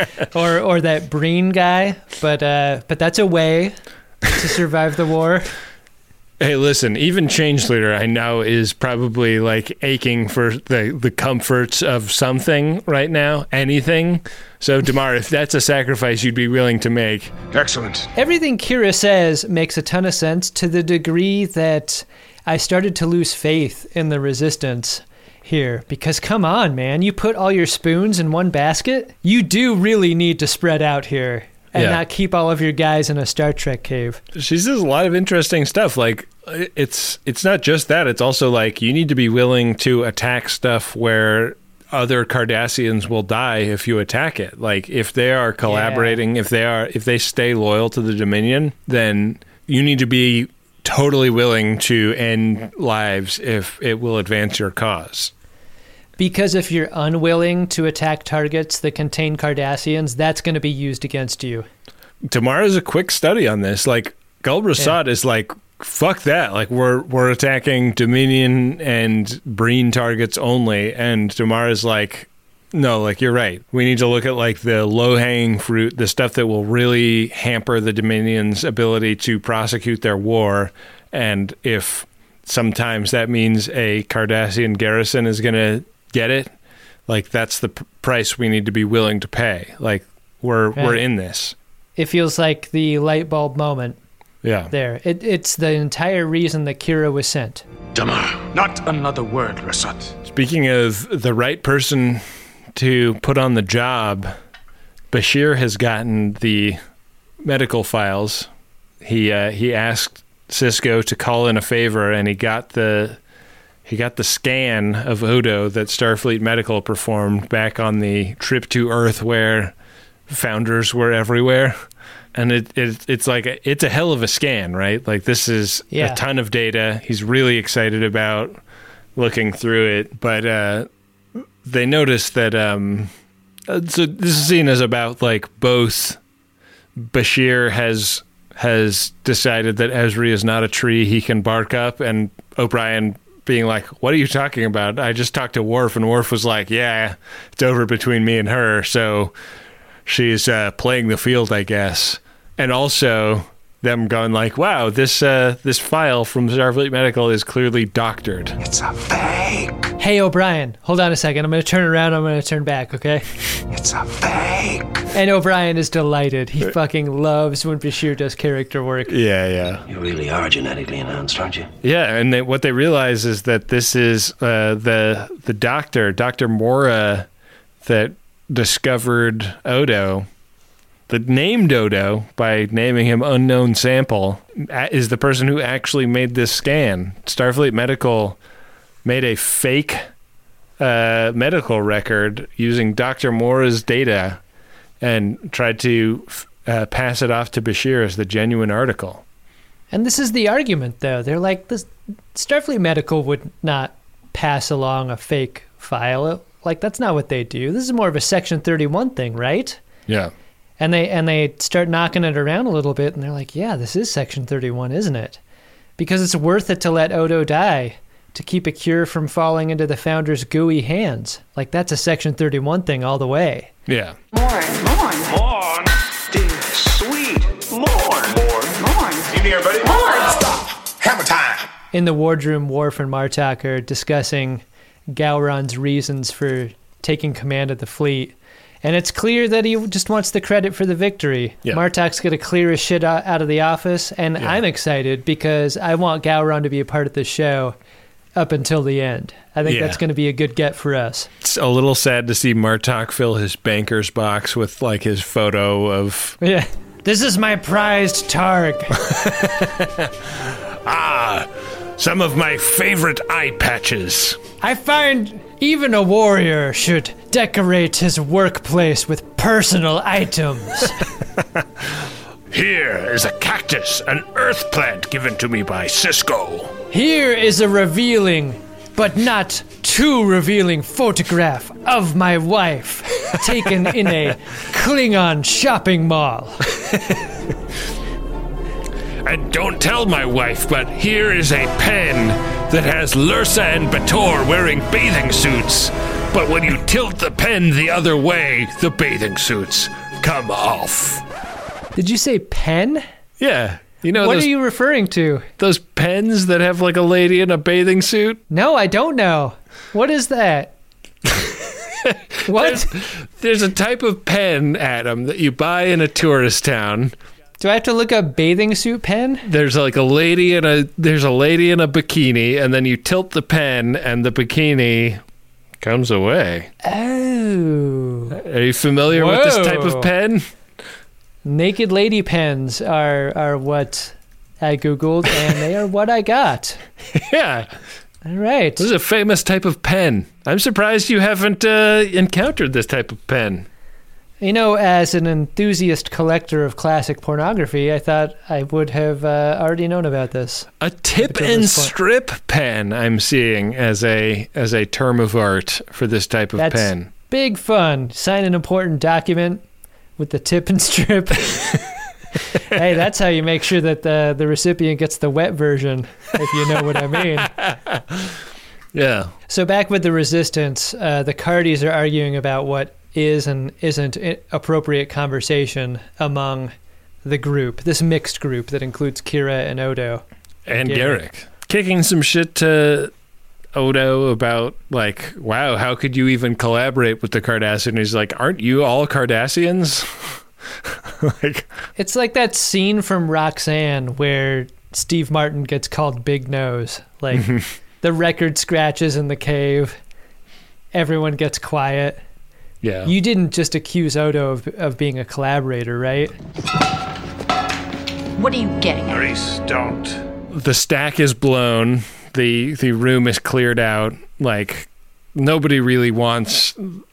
S4: or that Breen guy, but that's a way to survive the war.
S5: Hey, listen, even Change Leader I know is probably like aching for the comforts of something right now, anything. So, Damar, if that's a sacrifice you'd be willing to make.
S13: Excellent.
S4: Everything Kira says makes a ton of sense to the degree that I started to lose faith in the Resistance here. Because come on, man, you put all your spoons in one basket? You do really need to spread out here. And not keep all of your guys in a Star Trek cave.
S5: She says a lot of interesting stuff. Like, it's not just that. It's also like you need to be willing to attack stuff where other Cardassians will die if you attack it. Like, if they are collaborating, if they stay loyal to the Dominion, then you need to be totally willing to end lives if it will advance your cause.
S4: Because if you're unwilling to attack targets that contain Cardassians, that's going to be used against you.
S5: Tamara's a quick study on this. Like, Gul Rasot is like, fuck that. Like, we're attacking Dominion and Breen targets only. And Tamara's like, no, like, you're right. We need to look at, like, the low-hanging fruit, the stuff that will really hamper the Dominion's ability to prosecute their war. And if sometimes that means a Cardassian garrison is going to get it, like, that's the price we need to be willing to pay. Like, we're in this.
S4: It feels like the light bulb moment.
S5: Yeah.
S4: There. It's the entire reason that Kira was sent.
S13: Damar, not another word, Rasot.
S5: Speaking of the right person to put on the job, Bashir has gotten the medical files. He asked Sisko to call in a favor, and he got the scan of Odo that Starfleet Medical performed back on the trip to Earth where founders were everywhere. And it's like, it's a hell of a scan, right? Like, this is a ton of data. He's really excited about looking through it. But they noticed that, so this is seen as about, like, both Bashir has decided that Ezri is not a tree he can bark up, and O'Brien being like, what are you talking about? I just talked to Worf, and Worf was like, yeah, it's over between me and her, so she's playing the field, I guess. And also, them going like, wow, this file from Starfleet Medical is clearly doctored.
S10: It's a fake.
S4: Hey, O'Brien, hold on a second. I'm going to turn around. I'm going to turn back, okay?
S10: It's a fake.
S4: And O'Brien is delighted. He fucking loves when Bashir does character work.
S5: Yeah.
S14: You really are genetically enhanced, aren't you?
S5: Yeah, and what they realize is that this is the doctor, Dr. Mora, that discovered Odo, that named Odo by naming him Unknown Sample, is the person who actually made this scan. Starfleet Medical made a fake medical record using Dr. Mora's data and tried to pass it off to Bashir as the genuine article.
S4: And this is the argument, though. They're like, this Starfleet Medical would not pass along a fake file. Like, that's not what they do. This is more of a Section 31 thing, right?
S5: Yeah.
S4: And they start knocking it around a little bit, and they're like, yeah, this is Section 31, isn't it? Because it's worth it to let Odo die to keep a cure from falling into the Founder's gooey hands. Like, that's a Section 31 thing all the way.
S5: Yeah.
S2: Morn.
S10: Dear sweet. Morn.
S2: You hear, buddy?
S10: Morn. Stop. Hammer time.
S4: In the wardroom, Worf and Martok are discussing Gowron's reasons for taking command of the fleet. And it's clear that he just wants the credit for the victory. Yeah. Martok's going to clear his shit out of the office, and I'm excited because I want Gowron to be a part of the show up until the end. I think that's going to be a good get for us.
S5: It's a little sad to see Martok fill his banker's box with, like, his photo of...
S4: Yeah. This is my prized Targ.
S13: Some of my favorite eye patches.
S4: I find even a warrior should decorate his workplace with personal items.
S13: Here is a cactus, an earth plant given to me by Cisco.
S4: Here is a revealing, but not too revealing photograph of my wife taken in a Klingon shopping mall.
S13: And don't tell my wife, but here is a pen that has Lursa and Bator wearing bathing suits. But when you tilt the pen the other way, the bathing suits come off.
S4: Did you say pen?
S5: Yeah. You know,
S4: what are you referring to?
S5: Those pens that have like a lady in a bathing suit?
S4: No, I don't know. What is that? What?
S5: There's a type of pen, Adam, that you buy in a tourist town.
S4: Do I have to look up bathing suit pen?
S5: There's like a lady in a bikini, and then you tilt the pen, and the bikini comes away.
S4: Oh.
S5: Are you familiar with this type of pen?
S4: Naked lady pens are what I Googled, and they are what I got.
S5: Yeah.
S4: All right.
S5: This is a famous type of pen. I'm surprised you haven't encountered this type of pen.
S4: You know, as an enthusiast collector of classic pornography, I thought I would have already known about this.
S5: A tip and strip pen I'm seeing as a term of art for this type of pen.
S4: Big fun. Sign an important document with the tip and strip. Hey, that's how you make sure that the recipient gets the wet version, if you know what I mean.
S5: Yeah.
S4: So back with the Resistance, the Cardis are arguing about what is and isn't appropriate conversation among the group, this mixed group that includes Kira and Odo.
S5: And Garrick. Kicking some shit to Odo about, like, wow, how could you even collaborate with the Cardassians? He's like, aren't you all Cardassians?
S4: It's like that scene from Roxanne where Steve Martin gets called Big Nose. Like, the record scratches in the cave. Everyone gets quiet.
S5: Yeah.
S4: You didn't just accuse Odo of being a collaborator, right?
S9: What are you getting at?
S2: Reese, don't.
S5: The stack is blown. The room is cleared out. Like, nobody really wants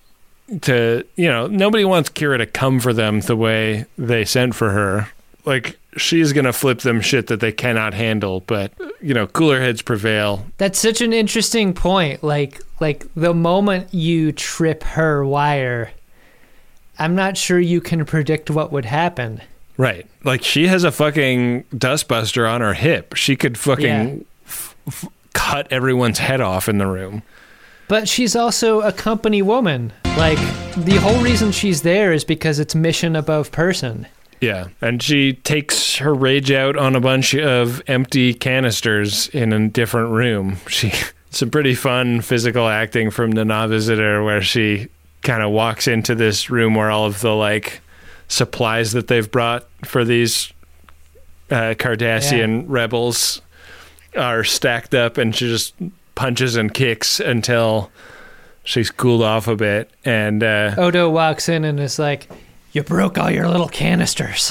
S5: nobody wants Kira to come for them the way they sent for her. Like, she's going to flip them shit that they cannot handle, but, cooler heads prevail.
S4: That's such an interesting point. Like the moment you trip her wire, I'm not sure you can predict what would happen.
S5: Right. Like, she has a fucking dustbuster on her hip. She could fucking cut everyone's head off in the room.
S4: But she's also a company woman. Like, the whole reason she's there is because it's mission above person.
S5: Yeah, and she takes her rage out on a bunch of empty canisters in a different room. Some pretty fun physical acting from the Nah Visitor, where she kind of walks into this room where all of the like supplies that they've brought for these Cardassian rebels are stacked up, and she just punches and kicks until she's cooled off a bit. And
S4: Odo walks in and is like, "You broke all your little canisters."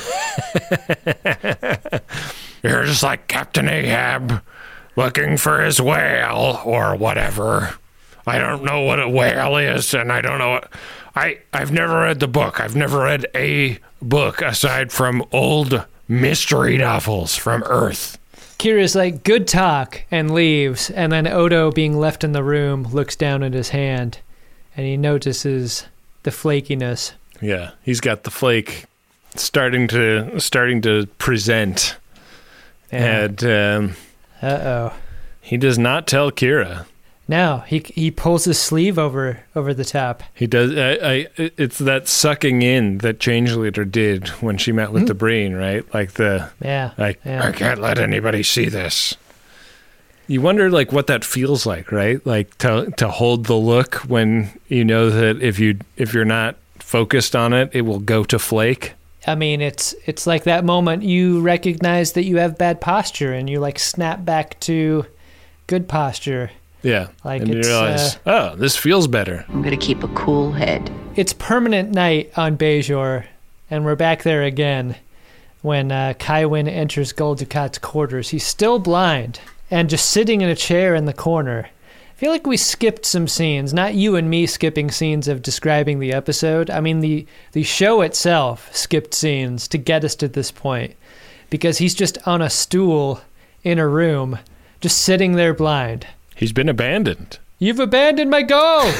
S13: You're just like Captain Ahab looking for his whale or whatever. I don't know what a whale is, and I don't know what... I've never read the book. I've never read a book aside from old mystery novels from Earth.
S4: Kira's like, "Good talk," and leaves. And then Odo, being left in the room, looks down at his hand, and he notices the flakiness.
S5: Yeah, he's got the flake starting to present.
S4: Yeah.
S5: And he does not tell Kira.
S4: No, he pulls his sleeve over the top.
S5: He does. It's that sucking in that Changeleader did when she met with the Breen, right? Like I
S13: can't let anybody see this.
S5: You wonder like what that feels like, right? Like to hold the look when you know that if you're not focused on it, it will go to flake.
S4: I mean, it's like that moment you recognize that you have bad posture and you like snap back to good posture.
S5: Yeah,
S4: like
S5: and you realize, this feels better.
S9: I'm going to keep a cool head.
S4: It's permanent night on Bajor, and we're back there again when Kai Winn enters Gul Dukat's quarters. He's still blind and just sitting in a chair in the corner. I feel like we skipped some scenes, not you and me skipping scenes of describing the episode. I mean, the show itself skipped scenes to get us to this point, because he's just on a stool in a room, just sitting there blind.
S5: He's been abandoned.
S4: You've abandoned my goal!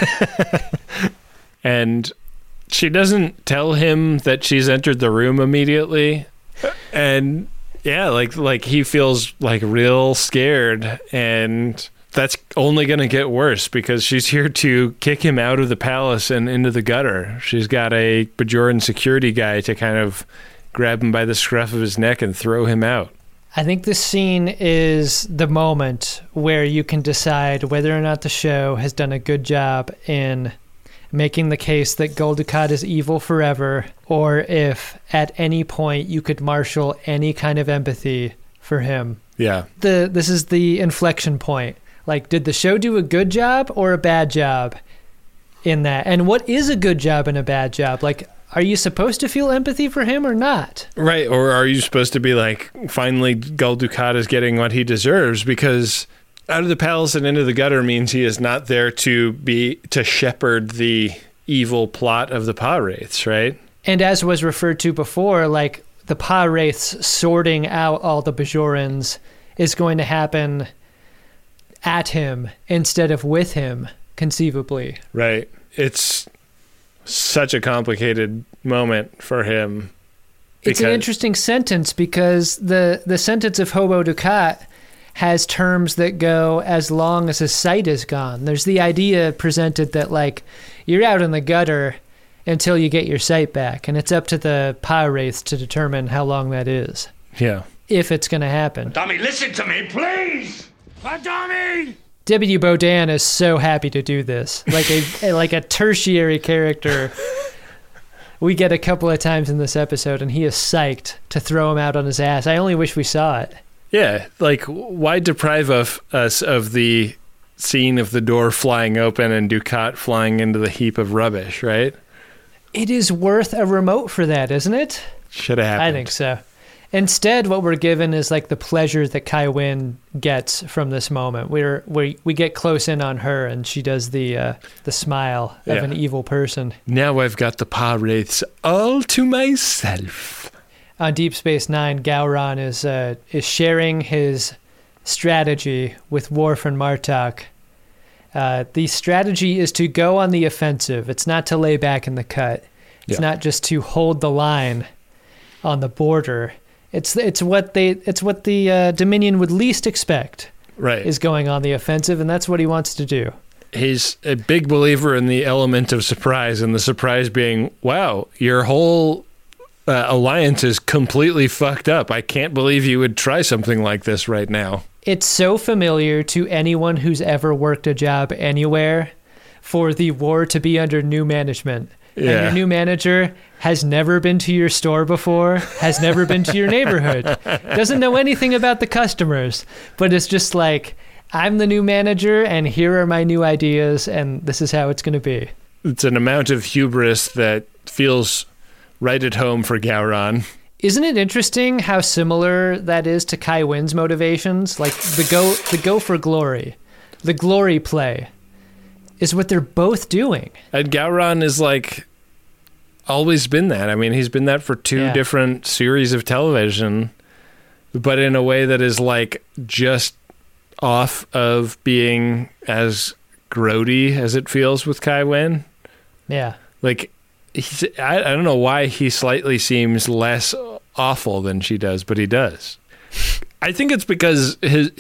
S5: And she doesn't tell him that she's entered the room immediately. And yeah, like he feels like real scared, and that's only going to get worse because she's here to kick him out of the palace and into the gutter. She's got a Bajoran security guy to kind of grab him by the scruff of his neck and throw him out.
S4: I think this scene is the moment where you can decide whether or not the show has done a good job in making the case that Gul Dukat is evil forever, or if at any point you could marshal any kind of empathy for him.
S5: Yeah.
S4: This is the inflection point. Like, did the show do a good job or a bad job in that? And what is a good job and a bad job? Like, are you supposed to feel empathy for him or not? Right,
S5: or are you supposed to be like, finally Gul Dukat is getting what he deserves, because out of the palace and into the gutter means he is not there to shepherd the evil plot of the Pah-wraiths, right?
S4: And as was referred to before, like the Pah-wraiths sorting out all the Bajorans is going to happen at him instead of with him, conceivably.
S5: Right. It's such a complicated moment for him.
S4: It's an interesting sentence because the sentence of Hobo Dukat has terms that go as long as his sight is gone. There's the idea presented that like you're out in the gutter until you get your sight back, and it's up to the Pah-wraiths to determine how long that is.
S5: Yeah.
S4: If it's going to happen.
S2: Tommy, listen to me, please! Tommy!
S4: W. Bodan is so happy to do this. Like a tertiary character we get a couple of times in this episode, and he is psyched to throw him out on his ass. I only wish we saw it.
S5: Yeah, like, why deprive us of the scene of the door flying open and Dukat flying into the heap of rubbish, right?
S4: It is worth a remote for that, isn't it?
S5: Should have happened.
S4: I think so. Instead, what we're given is like the pleasure that Kai Winn gets from this moment. We get close in on her, and she does the smile of an evil person.
S5: Now I've got the Pah-wraiths all to myself.
S4: On Deep Space Nine, Gowron is sharing his strategy with Worf and Martok. The strategy is to go on the offensive. It's not to lay back in the cut. It's not just to hold the line on the border. It's what the Dominion would least expect.
S5: Right.
S4: Is going on the offensive, and that's what he wants to do.
S5: He's a big believer in the element of surprise, and the surprise being, wow, your whole alliance is completely fucked up. I can't believe you would try something like this right now.
S4: It's so familiar to anyone who's ever worked a job anywhere for the war to be under new management.
S5: Yeah.
S4: And your new manager has never been to your store before, has never been to your neighborhood, doesn't know anything about the customers, but it's just like, I'm the new manager and here are my new ideas and this is how it's going to be.
S5: It's an amount of hubris that feels right at home for Gowron.
S4: Isn't it interesting how similar that is to Kai Wynn's motivations? Like the go for glory, the glory play is what they're both doing.
S5: And Gowron is like always been that. I mean, he's been that for two different series of television, but in a way that is like just off of being as grody as it feels with Kai Wynn.
S4: Yeah.
S5: Like, I don't know why he slightly seems less awful than she does, but he does. I think it's because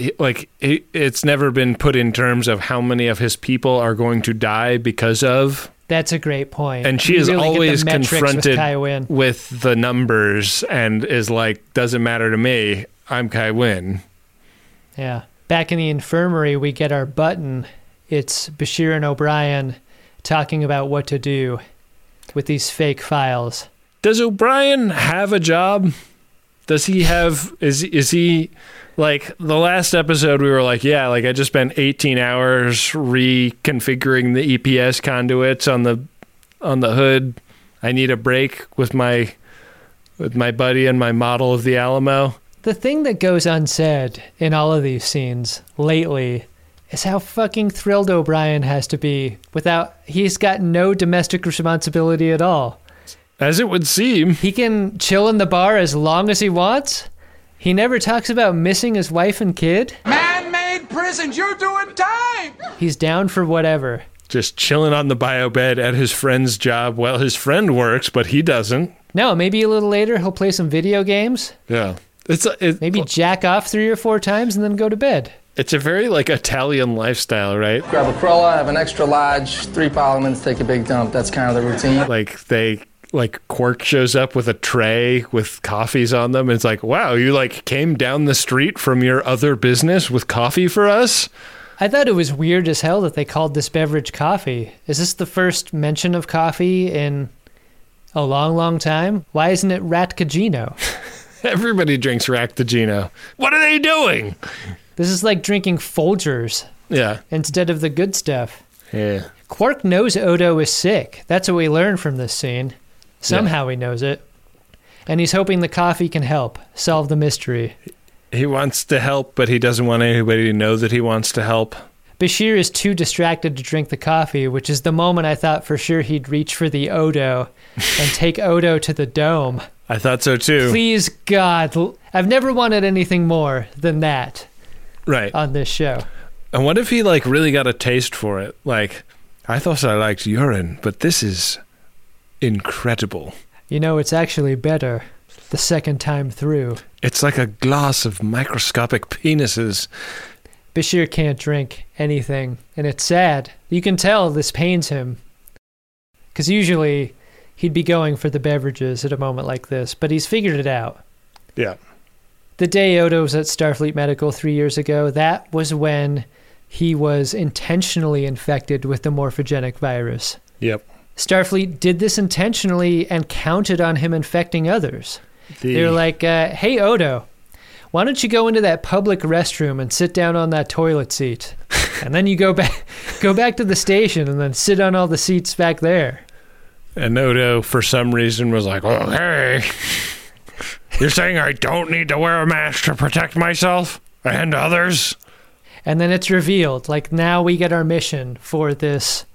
S5: it's never been put in terms of how many of his people are going to die because of.
S4: That's a great point.
S5: And she is always confronted with the numbers and is like, doesn't matter to me. I'm Kai Wynn.
S4: Yeah. Back in the infirmary, we get our button. It's Bashir and O'Brien talking about what to do with these fake files.
S5: Does O'Brien have a job? Does he have, is he, like, the last episode we were like, yeah, like I just spent 18 hours reconfiguring the EPS conduits on the hood. I need a break with my buddy and my model of the Alamo.
S4: The thing that goes unsaid in all of these scenes lately is how fucking thrilled O'Brien has to be he's got no domestic responsibility at all.
S5: As it would seem.
S4: He can chill in the bar as long as he wants. He never talks about missing his wife and kid.
S17: Man-made prisons, you're doing time!
S4: He's down for whatever.
S5: Just chilling on the bio bed at his friend's job while his friend works, but he doesn't.
S4: No, maybe a little later he'll play some video games.
S5: Yeah.
S4: Maybe jack off 3 or 4 times and then go to bed.
S5: It's a very, like, Italian lifestyle, right?
S19: Grab a Corolla, have an extra large, 3 Parliaments, take a big dump. That's kind of the routine.
S5: Like Quark shows up with a tray with coffees on them. And it's like, wow, you like came down the street from your other business with coffee for us?
S4: I thought it was weird as hell that they called this beverage coffee. Is this the first mention of coffee in a long, long time? Why isn't it Ratcagino?
S5: Everybody drinks Ratcagino. What are they doing?
S4: This is like drinking Folgers.
S5: Yeah.
S4: Instead of the good stuff.
S5: Yeah.
S4: Quark knows Odo is sick. That's what we learn from this scene. Somehow he knows it. And he's hoping the coffee can help solve the mystery.
S5: He wants to help, but he doesn't want anybody to know that he wants to help.
S4: Bashir is too distracted to drink the coffee, which is the moment I thought for sure he'd reach for the Odo and take Odo to the dome.
S5: I thought so too.
S4: Please, God. I've never wanted anything more than that.
S5: Right.
S4: On this show.
S5: And what if he like really got a taste for it? Like, I thought I liked urine, but this is incredible.
S4: You know, it's actually better the second time through.
S5: It's like a glass of microscopic penises.
S4: Bashir can't drink anything, and it's sad. You can tell this pains him. Because usually he'd be going for the beverages at a moment like this, but he's figured it out.
S5: Yeah.
S4: The day Odo was at Starfleet Medical 3 years ago, that was when he was intentionally infected with the morphogenic virus.
S5: Yep.
S4: Starfleet did this intentionally and counted on him infecting others. They were like, hey, Odo, why don't you go into that public restroom and sit down on that toilet seat? And then you go back to the station and then sit on all the seats back there.
S5: And Odo, for some reason, was like, oh, hey, you're saying I don't need to wear a mask to protect myself and others?
S4: And then it's revealed, like, now we get our mission for this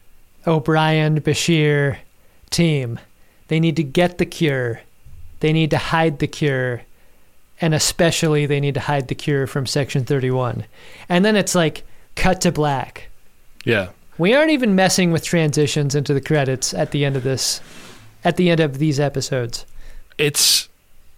S4: O'Brien, Bashir team. They need to get the cure. They need to hide the cure. And especially they need to hide the cure from Section 31. And then it's like, cut to black.
S5: Yeah.
S4: We aren't even messing with transitions into the credits at the end of these episodes.
S5: It's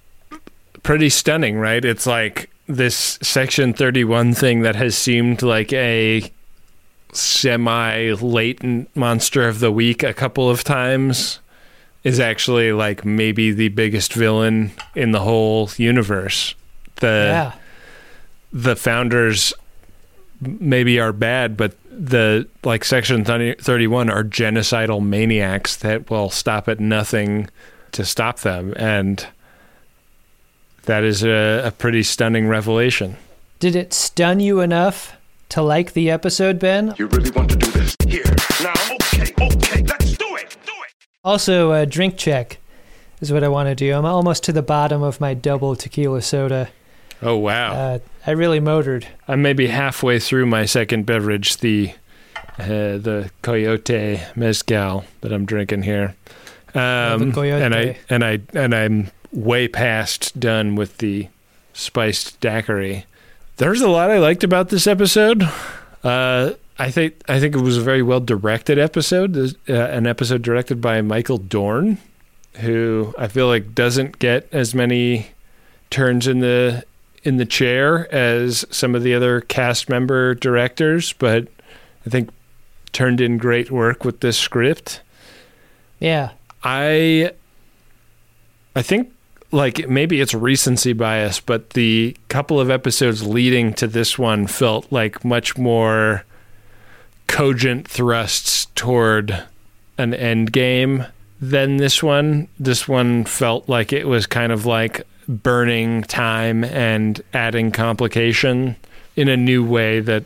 S5: pretty stunning, right? It's like this Section 31 thing that has seemed like a semi-latent monster of the week a couple of times is actually like maybe the biggest villain in the whole universe. The founders maybe are bad, but the like Section 31 are genocidal maniacs that will stop at nothing to stop them, and that is a pretty stunning revelation.
S4: Did it stun you enough to like the episode, Ben?
S16: You really want to do this? Here, now, okay, let's do it!
S4: Also, a drink check is what I want to do. I'm almost to the bottom of my double tequila soda.
S5: Oh, wow.
S4: I really motored.
S5: I'm maybe halfway through my second beverage, the Coyote Mezcal that I'm drinking here.
S4: The Coyote.
S5: And I'm way past done with the spiced daiquiri. There's a lot I liked about this episode. I think it was a very well directed episode. An episode directed by Michael Dorn, who I feel like doesn't get as many turns in the chair as some of the other cast member directors, but I think turned in great work with this script.
S4: Yeah.
S5: I think like maybe it's recency bias, but the couple of episodes leading to this one felt like much more cogent thrusts toward an end game than this one. This one felt like it was kind of like burning time and adding complication in a new way that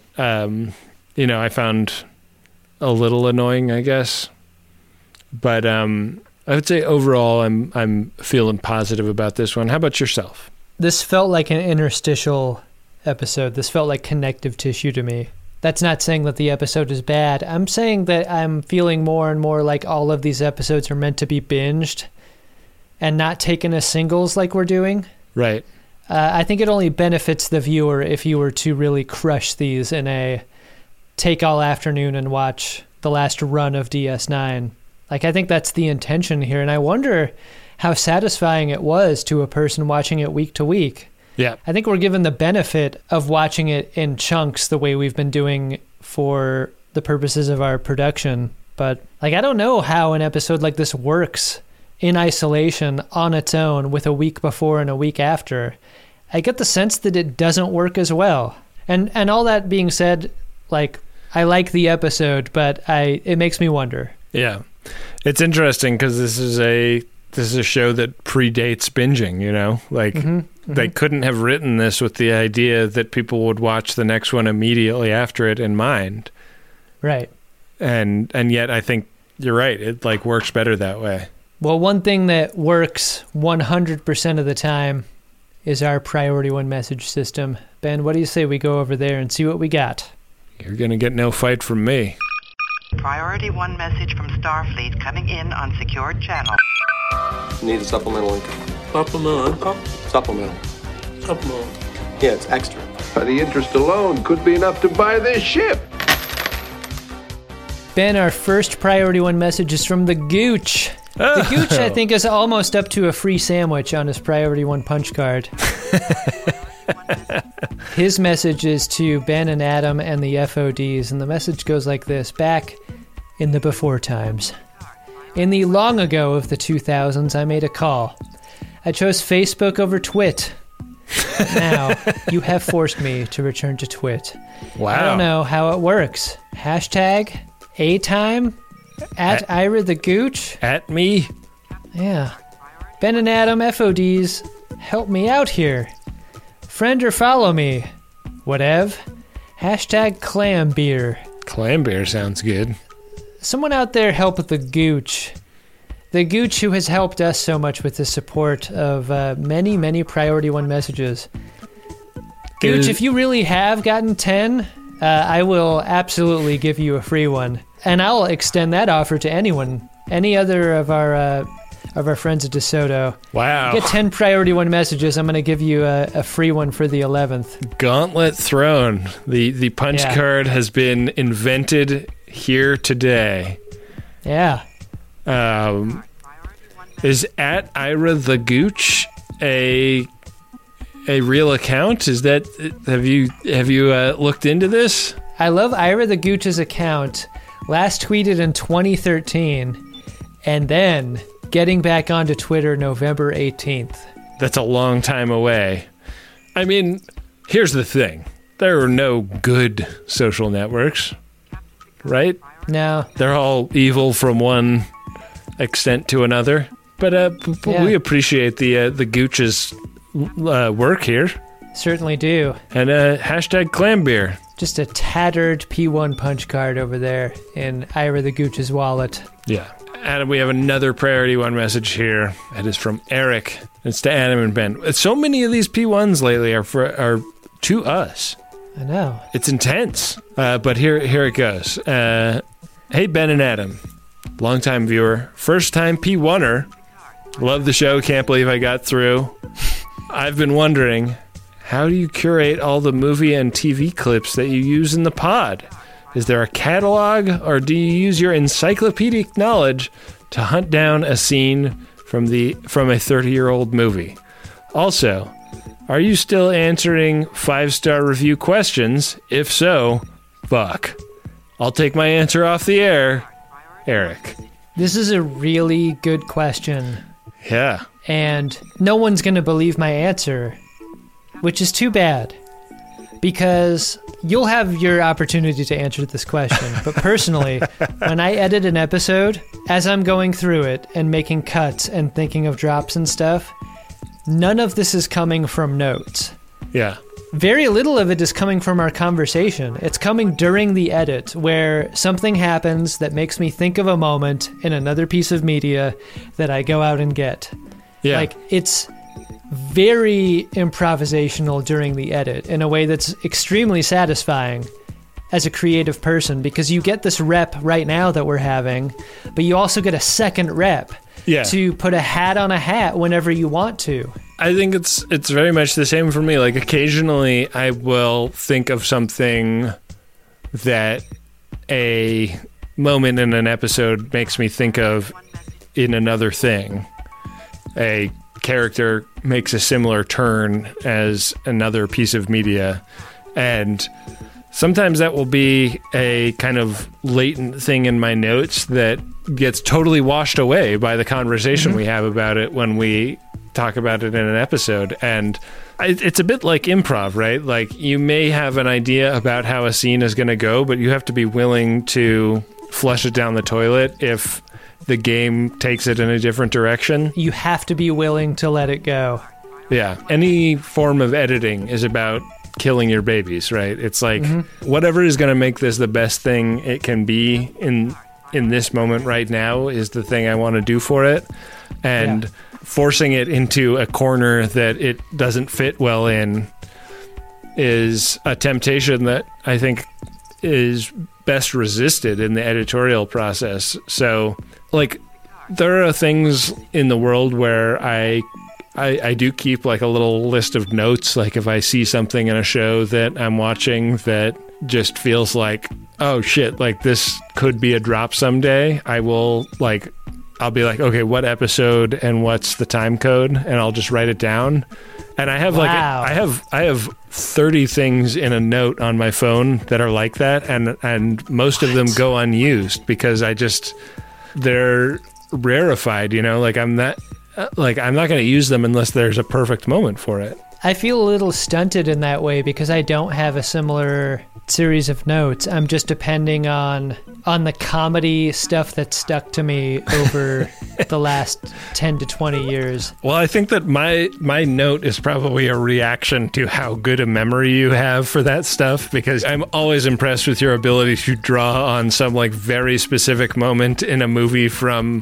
S5: I found a little annoying, I guess. But I would say overall I'm feeling positive about this one. How about yourself?
S4: This felt like an interstitial episode. This felt like connective tissue to me. That's not saying that the episode is bad. I'm saying that I'm feeling more and more like all of these episodes are meant to be binged and not taken as singles like we're doing.
S5: Right.
S4: I think it only benefits the viewer if you were to really crush these in a take all afternoon and watch the last run of DS9. Like, I think that's the intention here, and I wonder how satisfying it was to a person watching it week to week.
S5: Yeah.
S4: I think we're given the benefit of watching it in chunks the way we've been doing for the purposes of our production. But, like, I don't know how an episode like this works in isolation on its own with a week before and a week after. I get the sense that it doesn't work as well. And all that being said, like, I like the episode, but it makes me wonder.
S5: Yeah. It's interesting because this is a show that predates binging, you know? Like, they couldn't have written this with the idea that people would watch the next one immediately after it in mind.
S4: Right.
S5: And yet I think you're right. It, like, works better that way.
S4: Well, one thing that works 100% of the time is our Priority One message system. Ben, what do you say we go over there and see what we got?
S5: You're going to get no fight from me.
S20: Priority One message from Starfleet coming in on secured channel.
S7: Need a supplemental income. Supplemental income? Supplemental. Yeah, it's extra.
S3: The interest alone could be enough to buy this ship.
S4: Ben, our first Priority One message is from the Gooch. The Gooch, I think, is almost up to a free sandwich on his Priority One punch card. His message is to Ben and Adam and the FODs, and the message goes like this. Back in the before times, in the long ago of the 2000s, I made a call. I chose Facebook over Twit. Now, you have forced me to return to Twit.
S5: Wow.
S4: I don't know how it works. Hashtag A-time? At Ira the Gooch?
S5: At me?
S4: Yeah. Ben and Adam, FODs, help me out here. Friend or follow me. Whatev. Hashtag clam beer.
S5: Clam beer sounds good.
S4: Someone out there help the Gooch. The Gooch who has helped us so much with the support of many, many Priority One messages. Gooch, if you really have gotten 10, I will absolutely give you a free one. And I'll extend that offer to anyone, any other of our friends at DeSoto.
S5: Wow.
S4: You get 10 Priority One messages, I'm going to give you a free one for the 11th. Gauntlet
S5: thrown. The punch card has been invented here today.
S4: Yeah.
S5: Is at Ira the Gooch a real account? Is that have you looked into this?
S4: I love Ira the Gooch's account. Last tweeted in 2013, and then getting back onto Twitter November 18th.
S5: That's a long time away. I mean, here's the thing. There are no good social networks, right?
S4: No.
S5: They're all evil from one extent to another. But we appreciate the Gooch's work here.
S4: Certainly do.
S5: And hashtag Clambeer.
S4: Just a tattered P1 punch card over there in Ira the Gooch's wallet.
S5: Yeah. Adam, we have another Priority 1 message here. It is from Eric. It's to Adam and Ben. So many of these P1s lately are to us.
S4: I know.
S5: It's intense. But here it goes. Hey, Ben and Adam. Longtime viewer. First time P1er. Love the show. Can't believe I got through. I've been wondering, how do you curate all the movie and TV clips that you use in the pod? Is there a catalog, or do you use your encyclopedic knowledge to hunt down a scene from a 30-year-old movie? Also, are you still answering 5-star review questions? If so, fuck. I'll take my answer off the air. Eric.
S4: This is a really good question.
S5: Yeah.
S4: And no one's going to believe my answer, which is too bad. Because you'll have your opportunity to answer this question. But personally, when I edit an episode, as I'm going through it and making cuts and thinking of drops and stuff, none of this is coming from notes.
S5: Yeah.
S4: Very little of it is coming from our conversation. It's coming during the edit where something happens that makes me think of a moment in another piece of media that I go out and get.
S5: Yeah.
S4: Like, it's very improvisational during the edit in a way that's extremely satisfying as a creative person, because you get this rep right now that we're having, but you also get a second rep to put a hat on a hat whenever you want to.
S5: I think it's very much the same for me. Like, occasionally I will think of something that a moment in an episode makes me think of in another thing. A character makes a similar turn as another piece of media, and sometimes that will be a kind of latent thing in my notes that gets totally washed away by the conversation we have about it when we talk about it in an episode. And it's a bit like improv, right? Like, you may have an idea about how a scene is going to go, but you have to be willing to flush it down the toilet if the game takes it in a different direction.
S4: You have to be willing to let it go.
S5: Yeah. Any form of editing is about killing your babies, right? It's like, whatever is going to make this the best thing it can be in this moment right now is the thing I want to do for it. And forcing it into a corner that it doesn't fit well in is a temptation that I think is best resisted in the editorial process. So, like, there are things in the world where I do keep like a little list of notes. Like, if I see something in a show that I'm watching that just feels like, oh shit, like this could be a drop someday, I'll be like, okay, what episode and what's the time code? And I'll just write it down. And I have I have 30 things in a note on my phone that are like that, and most of them go unused because they're rarefied, you know, like I'm not going to use them unless there's a perfect moment for it.
S4: I feel a little stunted in that way because I don't have a similar series of notes. I'm just depending on the comedy stuff that stuck to me over the last 10 to 20 years.
S5: Well, I think that my note is probably a reaction to how good a memory you have for that stuff, because I'm always impressed with your ability to draw on some like very specific moment in a movie from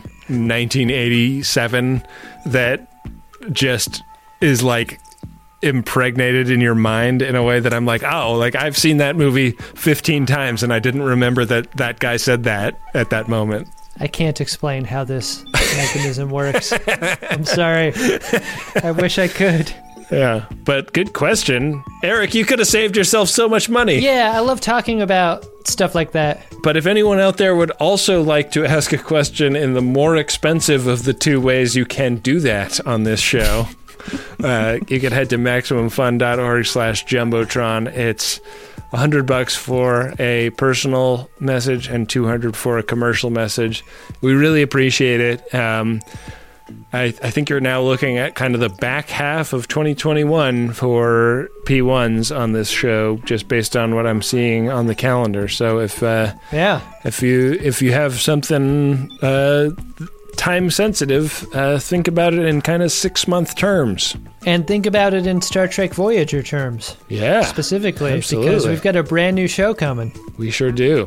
S5: 1987 that just is like impregnated in your mind in a way that I'm like, oh, like I've seen that movie 15 times and I didn't remember that guy said that at that moment.
S4: I can't explain how this mechanism works. I'm sorry. I wish I could.
S5: Yeah, but good question. Eric, you could have saved yourself so much money.
S4: Yeah, I love talking about stuff like that.
S5: But if anyone out there would also like to ask a question in the more expensive of the two ways you can do that on this show, You can head to MaximumFun.org/Jumbotron. It's $100 for a personal message and $200 for a commercial message. We really appreciate it. I think you're now looking at kind of the back half of 2021 for P1s on this show, just based on what I'm seeing on the calendar. So if you have something time sensitive, think about it in kind of 6-month terms.
S4: And think about it in Star Trek Voyager terms.
S5: Yeah.
S4: Specifically,
S5: absolutely.
S4: Because we've got a brand new show coming.
S5: We sure do.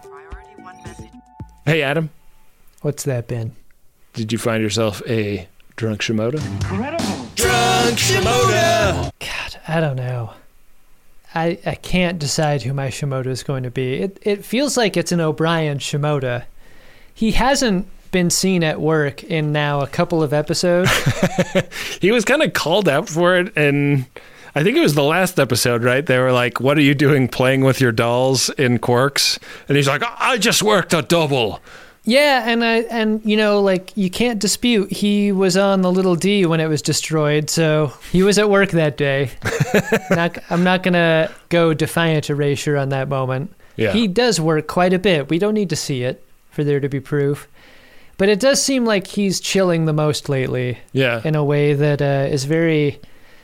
S5: Hey, Adam.
S4: What's that, Ben?
S5: Did you find yourself a drunk Shimoda?
S4: Incredible. Drunk Shimoda! God, I don't know. I can't decide who my Shimoda is going to be. It feels like it's an O'Brien Shimoda. He hasn't been seen at work in now a couple of episodes.
S5: He was kind of called out for it, and I think it was the last episode, right? They were like, "What are you doing playing with your dolls in Quarks?" And he's like, "I just worked a double."
S4: Yeah, and you know, like, you can't dispute he was on the Little D when it was destroyed, so he was at work that day. I'm not gonna go defiant erasure on that moment.
S5: Yeah.
S4: He does work quite a bit. We don't need to see it for there to be proof. But it does seem like he's chilling the most lately.
S5: Yeah.
S4: In a way that is very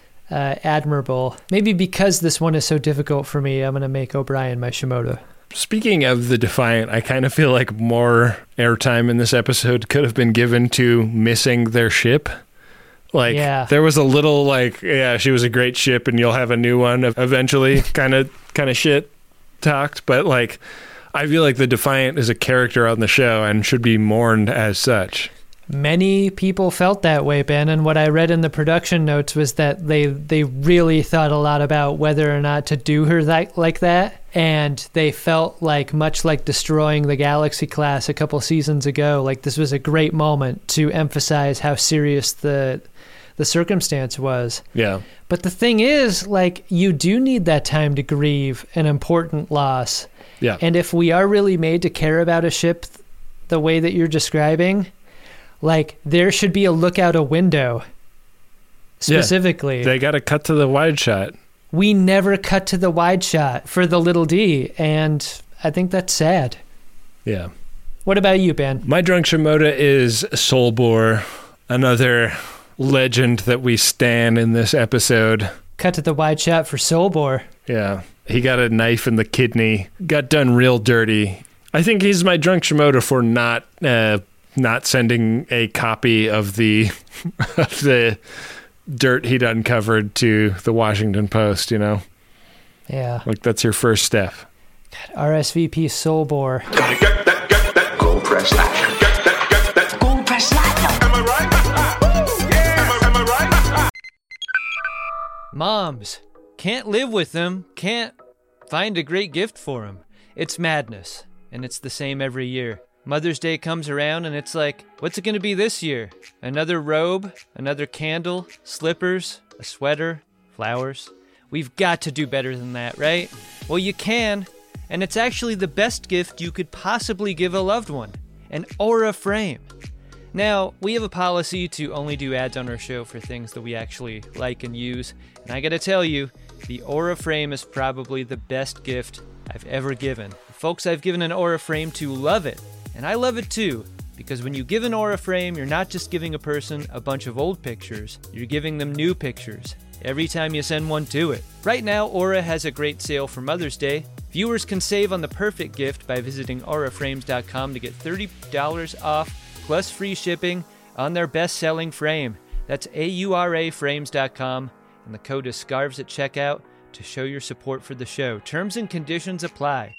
S4: admirable. Maybe because this one is so difficult for me, I'm going to make O'Brien my Shimoda.
S5: Speaking of the Defiant, I kind of feel like more airtime in this episode could have been given to missing their ship. Like, there was a little, like, yeah, she was a great ship and you'll have a new one eventually kind of shit talked. But, like, I feel like the Defiant is a character on the show and should be mourned as such.
S4: Many people felt that way, Ben, and what I read in the production notes was that they really thought a lot about whether or not to do her like that, and they felt like, much like destroying the Galaxy class a couple seasons ago, like this was a great moment to emphasize how serious the circumstance was.
S5: Yeah.
S4: But the thing is, like, you do need that time to grieve an important loss.
S5: Yeah.
S4: And if we are really made to care about a ship the way that you're describing, like, there should be a look out a window specifically.
S5: Yeah, they got to cut to the wide shot.
S4: We never cut to the wide shot for the Little D, and I think that's sad.
S5: Yeah.
S4: What about you, Ben?
S5: My drunk Shimoda is Solbor, another legend that we stan in this episode.
S4: Cut to the wide shot for Solbor.
S5: Yeah. He got a knife in the kidney, got done real dirty. I think he's my drunk Shimoda for not sending a copy of the dirt he'd uncovered to the Washington Post, you know?
S4: Yeah.
S5: Like, that's your first step.
S4: God, RSVP Solbor.
S3: Gotta get that gold press platinum. Get that gold press platinum. Am I right? Yeah. Am I right?
S4: Moms. Can't live with them. Can't find a great gift for them. It's madness. And it's the same every year. Mother's Day comes around and it's like, what's it going to be this year? Another robe, another candle, slippers, a sweater, flowers. We've got to do better than that, right? Well, you can, and it's actually the best gift you could possibly give a loved one, an Aura frame. Now, we have a policy to only do ads on our show for things that we actually like and use, and I gotta tell you, the Aura frame is probably the best gift I've ever given. The folks I've given an Aura frame to love it. And I love it too, because when you give an Aura frame, you're not just giving a person a bunch of old pictures, you're giving them new pictures every time you send one to it. Right now, Aura has a great sale for Mother's Day. Viewers can save on the perfect gift by visiting auraframes.com to get $30 off plus free shipping on their best-selling frame. That's auraframes.com, and the code is SCARVES at checkout to show your support for the show. Terms and conditions apply.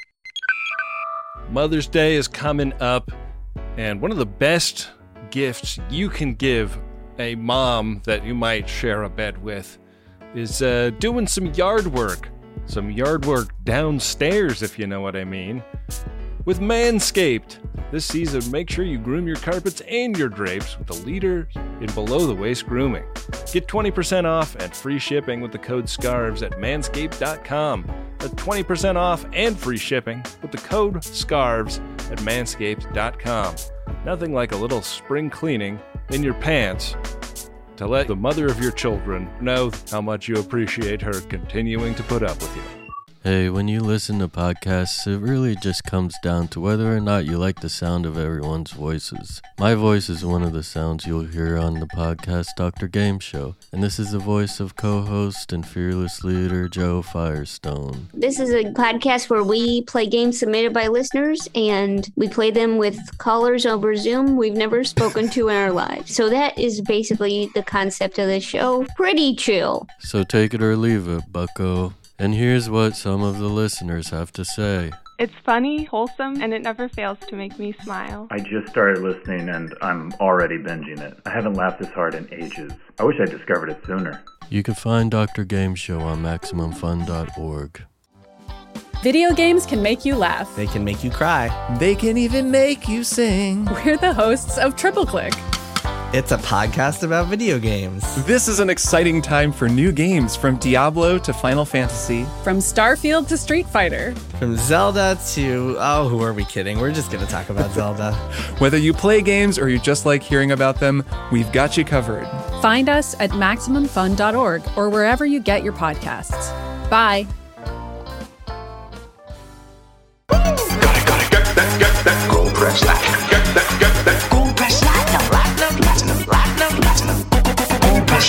S5: Mother's Day is coming up, and one of the best gifts you can give a mom that you might share a bed with is doing some yard work. Some yard work downstairs, if you know what I mean. With Manscaped. This season, make sure you groom your carpets and your drapes with the leader in below-the-waist grooming. Get 20% off and free shipping with the code SCARVES at manscaped.com. That's 20% off and free shipping with the code SCARVES at manscaped.com. Nothing like a little spring cleaning in your pants
S1: to let the mother of your children know how much you appreciate her continuing to put up with you.
S21: Hey, when you listen to podcasts, it really just comes down to whether or not you like the sound of everyone's voices. My voice is one of the sounds you'll hear on the podcast Dr. Game Show, and this is the voice of co-host and fearless leader Joe Firestone.
S22: This is a podcast where we play games submitted by listeners, and we play them with callers over Zoom we've never spoken to in our lives. So that is basically the concept of the show. Pretty chill.
S21: So take it or leave it, bucko. And here's what some of the listeners have to say.
S23: It's funny, wholesome, and it never fails to make me smile.
S24: I just started listening and I'm already binging it. I haven't laughed this hard in ages. I wish I discovered it sooner.
S21: You can find Dr. Game Show on MaximumFun.org.
S25: Video games can make you laugh.
S26: They can make you cry. They can even make you sing.
S25: We're the hosts of Triple Click.
S26: It's a podcast about video games.
S27: This is an exciting time for new games, from Diablo to Final Fantasy.
S25: From Starfield to Street Fighter.
S26: From Zelda to... oh, who are we kidding? We're just going to talk about Zelda.
S27: Whether you play games or you just like hearing about them, we've got you covered.
S25: Find us at MaximumFun.org or wherever you get your podcasts. Bye.
S3: Get that. Go press that. Get that. Go press that. Platinum. Go press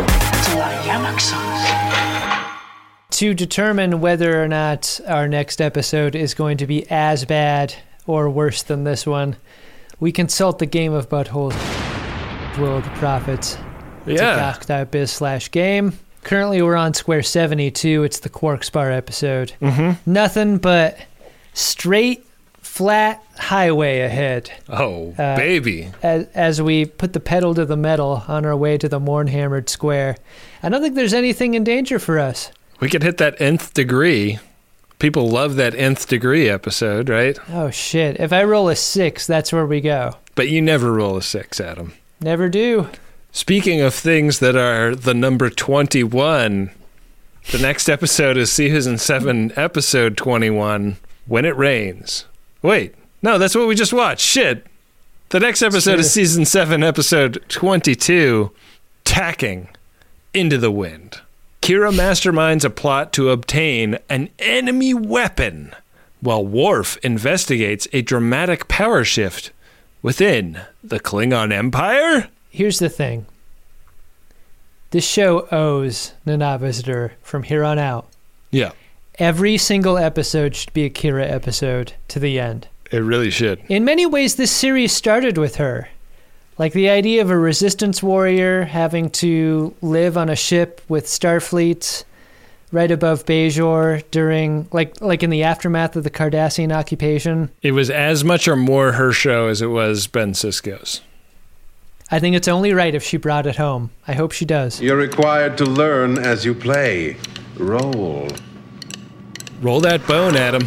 S3: that.
S4: To determine whether or not our next episode is going to be as bad or worse than this one, we consult the Game of Buttholes, Will of the Prophets. It's
S5: Yeah.
S4: TikTok.biz/game. Currently, we're on Square 72. It's the Quarks Bar episode.
S5: Mm-hmm.
S4: Nothing but straight, flat highway ahead.
S5: Oh, baby.
S4: As we put the pedal to the metal on our way to the Mornhammered Square. I don't think there's anything in danger for us.
S5: We could hit that nth degree. People love that nth degree episode, right?
S4: Oh, shit. If I roll a 6, that's where we go.
S5: But you never roll a 6, Adam.
S4: Never do.
S5: Speaking of things that are the number 21, the next episode is Season 7, Episode 21, When It Rains. Wait, no, that's what we just watched. Shit. The next episode is Season 7, Episode 22, Tacking into the Wind. Kira masterminds a plot to obtain an enemy weapon, while Worf investigates a dramatic power shift within the Klingon Empire?
S4: Here's the thing. This show owes Nana Visitor from here on out.
S5: Yeah.
S4: Every single episode should be a Kira episode to the end.
S5: It really should.
S4: In many ways, this series started with her. Like the idea of a resistance warrior having to live on a ship with Starfleet right above Bajor during, like in the aftermath of the Cardassian occupation.
S5: It was as much or more her show as it was Ben Sisko's.
S4: I think it's only right if she brought it home. I hope she does.
S28: You're required to learn as you play. Roll.
S5: Roll that bone, Adam.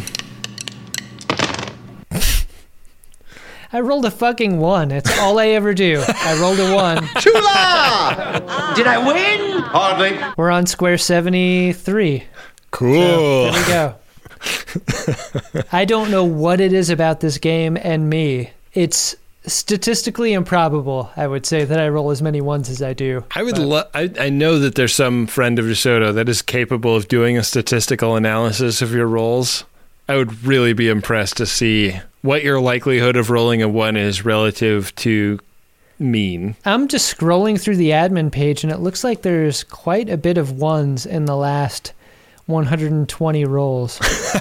S4: I rolled a fucking 1. It's all I ever do. I rolled a 1.
S28: Chula!
S11: Did I win?
S28: Hardly.
S4: We're on Square 73.
S5: Cool.
S4: So, there we go. I don't know what it is about this game and me. It's statistically improbable, I would say, that I roll as many 1s as I do.
S5: I would I know that there's some friend of DeSoto that is capable of doing a statistical analysis of your rolls. I would really be impressed to see what your likelihood of rolling a 1 is relative to mean.
S4: I'm just scrolling through the admin page, and it looks like there's quite a bit of 1s in the last 120 rolls.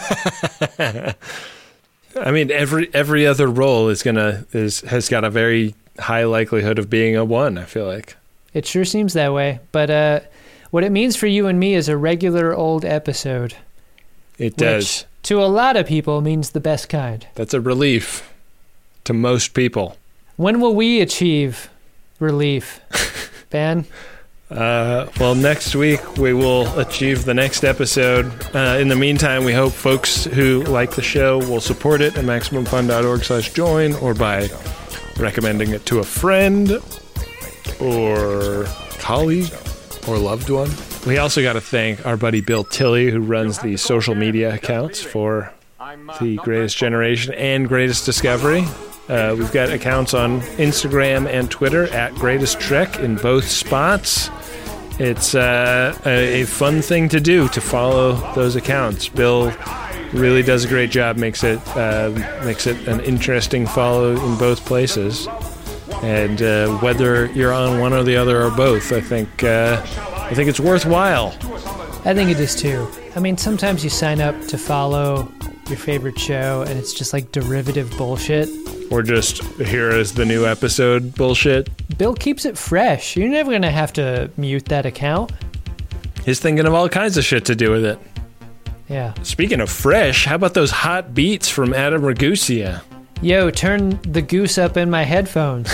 S5: I mean, every other roll has got a very high likelihood of being a 1, I feel like.
S4: It sure seems that way. But what it means for you and me is a regular old episode.
S5: It does.
S4: Which, to a lot of people, means the best kind.
S5: That's a relief to most people.
S4: When will we achieve relief, Ben?
S5: Well, next week we will achieve the next episode. In the meantime, we hope folks who like the show will support it at MaximumFun.org/join or by recommending it to a friend or colleague or loved one. We also got to thank our buddy Bill Tilley, who runs the social media accounts for The Greatest Generation and Greatest Discovery. We've got accounts on Instagram and Twitter at Greatest Trek in both spots. It's a fun thing to do, to follow those accounts. Bill really does a great job, makes it an interesting follow in both places. And whether you're on one or the other or both, I think it's worthwhile.
S4: I think it is too. I mean, sometimes you sign up to follow your favorite show and it's just like derivative bullshit.
S5: Or just here is the new episode bullshit.
S4: Bill keeps it fresh. You're never going to have to mute that account.
S5: He's thinking of all kinds of shit to do with it.
S4: Yeah.
S5: Speaking of fresh, how about those hot beats from Adam Ragusea?
S4: Yo, turn the goose up in my headphones.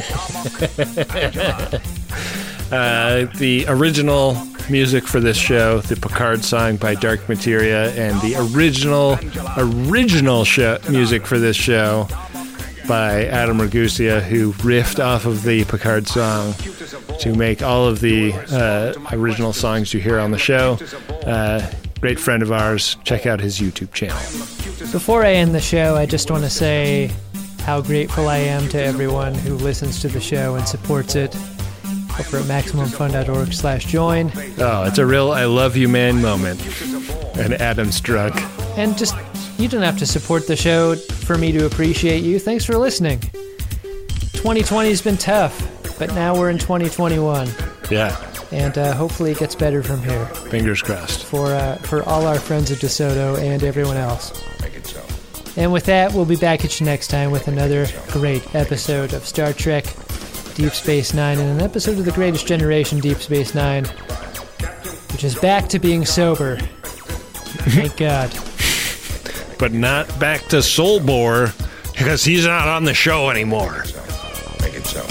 S5: The original music for this show, the Picard song by Dark Materia, and the original music for this show by Adam Ragusea, who riffed off of the Picard song to make all of the original songs you hear on the show. Great friend of ours. Check out his YouTube channel.
S4: Before I end the show, I just want to say how grateful I am to everyone who listens to the show and supports it over at MaximumFun.org/join.
S5: Oh, it's a real I love you man moment. And Adam's drunk.
S4: And just, you don't have to support the show for me to appreciate you. Thanks for listening. 2020 has been tough, but now we're in 2021.
S5: Yeah.
S4: And hopefully it gets better from here.
S5: Fingers crossed.
S4: For all our friends of DeSoto and everyone else. And with that, we'll be back at you next time with another great episode of Star Trek Deep Space Nine and an episode of The Greatest Generation Deep Space Nine, which is back to being sober. Thank God.
S5: But not back to Solbor, because he's not on the show anymore.
S28: Make it so.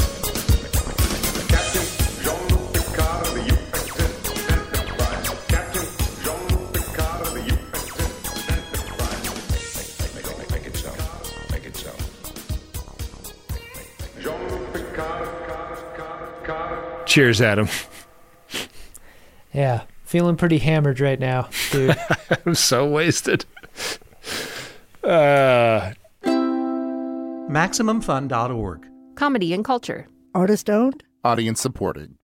S5: Cheers, Adam.
S4: Yeah, feeling pretty hammered right now, dude.
S5: I'm so wasted.
S6: MaximumFun.org.
S25: Comedy and culture.
S8: Artist owned.
S10: Audience supported.